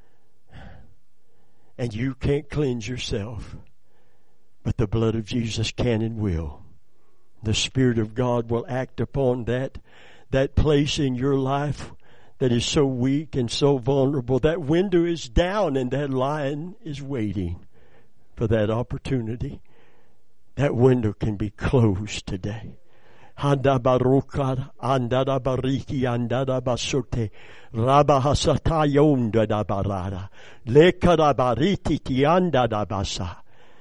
And you can't cleanse yourself, but the blood of Jesus can and will. The Spirit of God will act upon that, that place in your life that is so weak and so vulnerable. That window is down and that lion is waiting for that opportunity. That window can be closed today. Handa barukar andada bariki andada basote rabahasata yonda da barada lekara bariti tianda da basa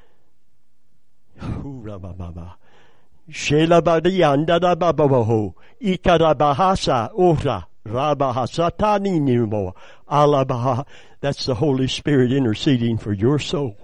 hura mama shela bari andada babaho ikara bahasa ora That's the Holy Spirit interceding for your soul.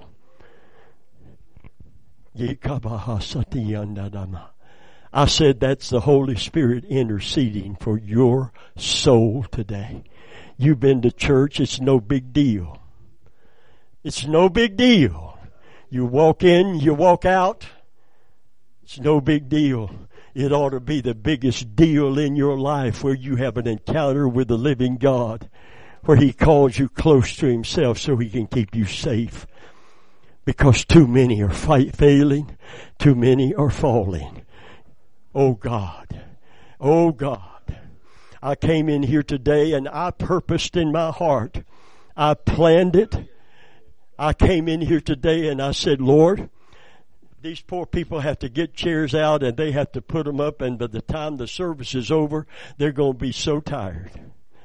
I said that's the Holy Spirit interceding for your soul today. You've been to church, it's no big deal. It's no big deal. You walk in, you walk out, it's no big deal. It ought to be the biggest deal in your life where you have an encounter with the living God, where He calls you close to Himself so He can keep you safe. Because too many are fight, failing, too many are falling. Oh God, oh God, I came in here today and I purposed in my heart, I planned it. I came in here today and I said, Lord, these poor people have to get chairs out and they have to put them up, and by the time the service is over, they're going to be so tired.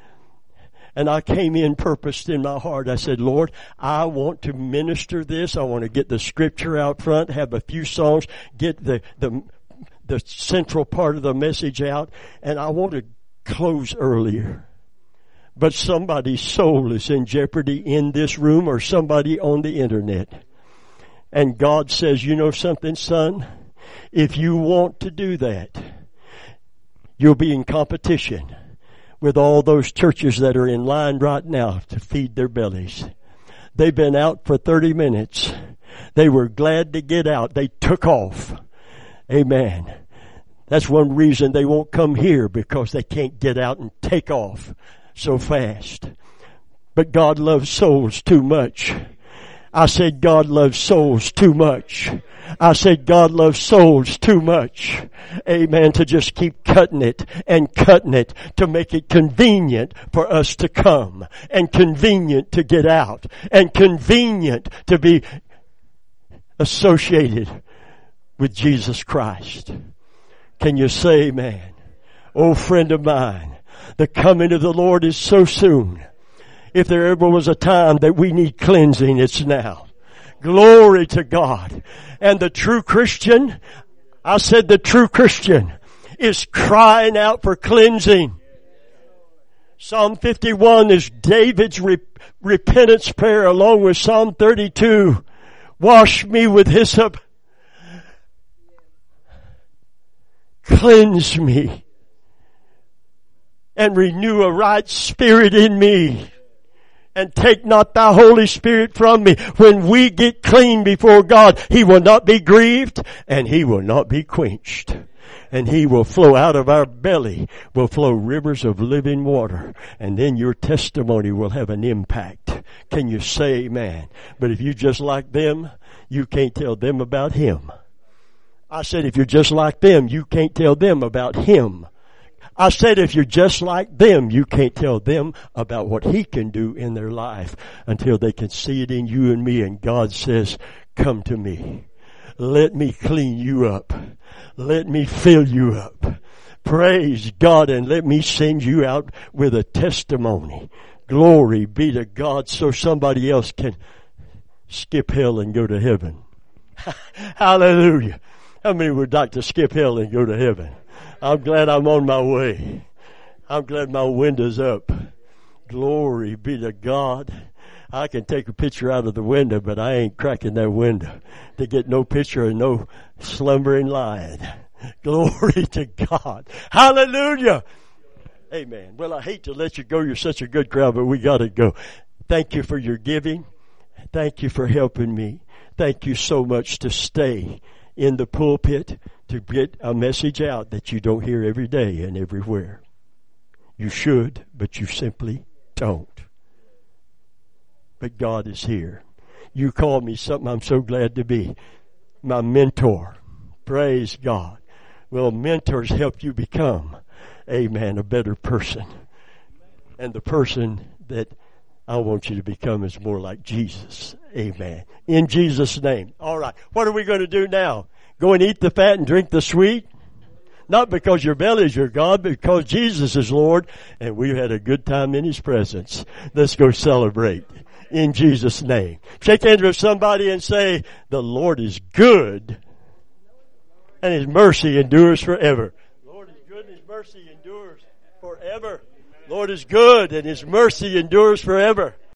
And I came in purposed in my heart. I said, Lord, I want to minister this. I want to get the scripture out front, have a few songs, get the, the, the central part of the message out, and I want to close earlier. But somebody's soul is in jeopardy in this room or somebody on the internet. And God says, you know something, son? If you want to do that, you'll be in competition with all those churches that are in line right now to feed their bellies. They've been out for thirty minutes. They were glad to get out. They took off. Amen. That's one reason they won't come here, because they can't get out and take off so fast. But God loves souls too much. I said God loves souls too much. I said God loves souls too much. Amen. To just keep cutting it and cutting it to make it convenient for us to come, and convenient to get out, and convenient to be associated with Jesus Christ. Can you say amen? Oh, friend of mine, the coming of the Lord is so soon. If there ever was a time that we need cleansing, it's now. Glory to God. And the true Christian, I said the true Christian is crying out for cleansing. Psalm fifty-one is David's re- repentance prayer, along with Psalm thirty-two. Wash me with hyssop. Cleanse me. And renew a right spirit in me. And take not thy Holy Spirit from me. When we get clean before God, He will not be grieved and He will not be quenched. And He will flow out of our belly, will flow rivers of living water. And then your testimony will have an impact. Can you say amen? But if you just like them, you can't tell them about Him. I said if you're just like them, you can't tell them about Him. I said if you're just like them, you can't tell them about what He can do in their life until they can see it in you and me. And God says, come to me. Let me clean you up. Let me fill you up. Praise God, and let me send you out with a testimony. Glory be to God, so somebody else can skip hell and go to heaven. Hallelujah. How many would like to skip hell and go to heaven? I'm glad I'm on my way. I'm glad my window's up. Glory be to God. I can take a picture out of the window, but I ain't cracking that window to get no picture of no slumbering lion. Glory to God. Hallelujah. Amen. Well, I hate to let you go. You're such a good crowd, but we got to go. Thank you for your giving. Thank you for helping me. Thank you so much to stay in the pulpit to get a message out that you don't hear every day and everywhere. You should, but you simply don't. But God is here. You called me something I'm so glad to be. My mentor. Praise God. Well, mentors help you become, amen, a better person. And the person that I want you to become is more like Jesus. Amen. In Jesus' name. All right. What are we going to do now? Go and eat the fat and drink the sweet? Not because your belly is your God, but because Jesus is Lord, and we've had a good time in His presence. Let's go celebrate in Jesus' name. Shake hands with somebody and say, the Lord is good, and His mercy endures forever. The Lord is good, and His mercy endures forever. Lord is good and His mercy endures forever.